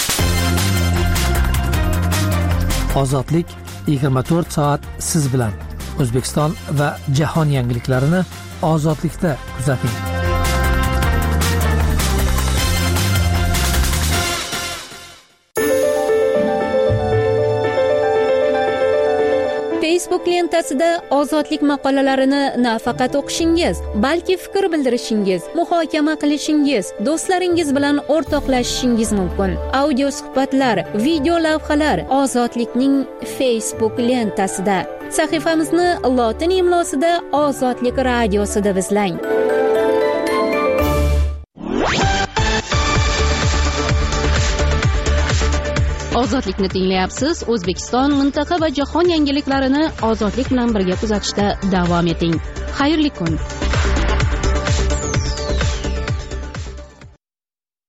Ozodlik yigirma to'rt soat siz bilan. O'zbekiston va jahon yangiliklarini ozodlikda kuzating. Facebook lentasida ozodlik maqolalarini nafaqat o'qishingiz, balki fikr bildirishingiz, muhokama qilishingiz, do'stlaringiz bilan o'rtoqlashishingiz mumkin. Audio suhbatlar, video lavhalar ozodlikning Facebook lentasida. Sahifamizni lotin imlosida Ozodlik radiosida izlang. Ozodlikni tinglayapsiz. O'zbekiston, mintaqa va jahon yangiliklarini ozodlik bilan birga kuzatishda davom eting. Xayrli kun.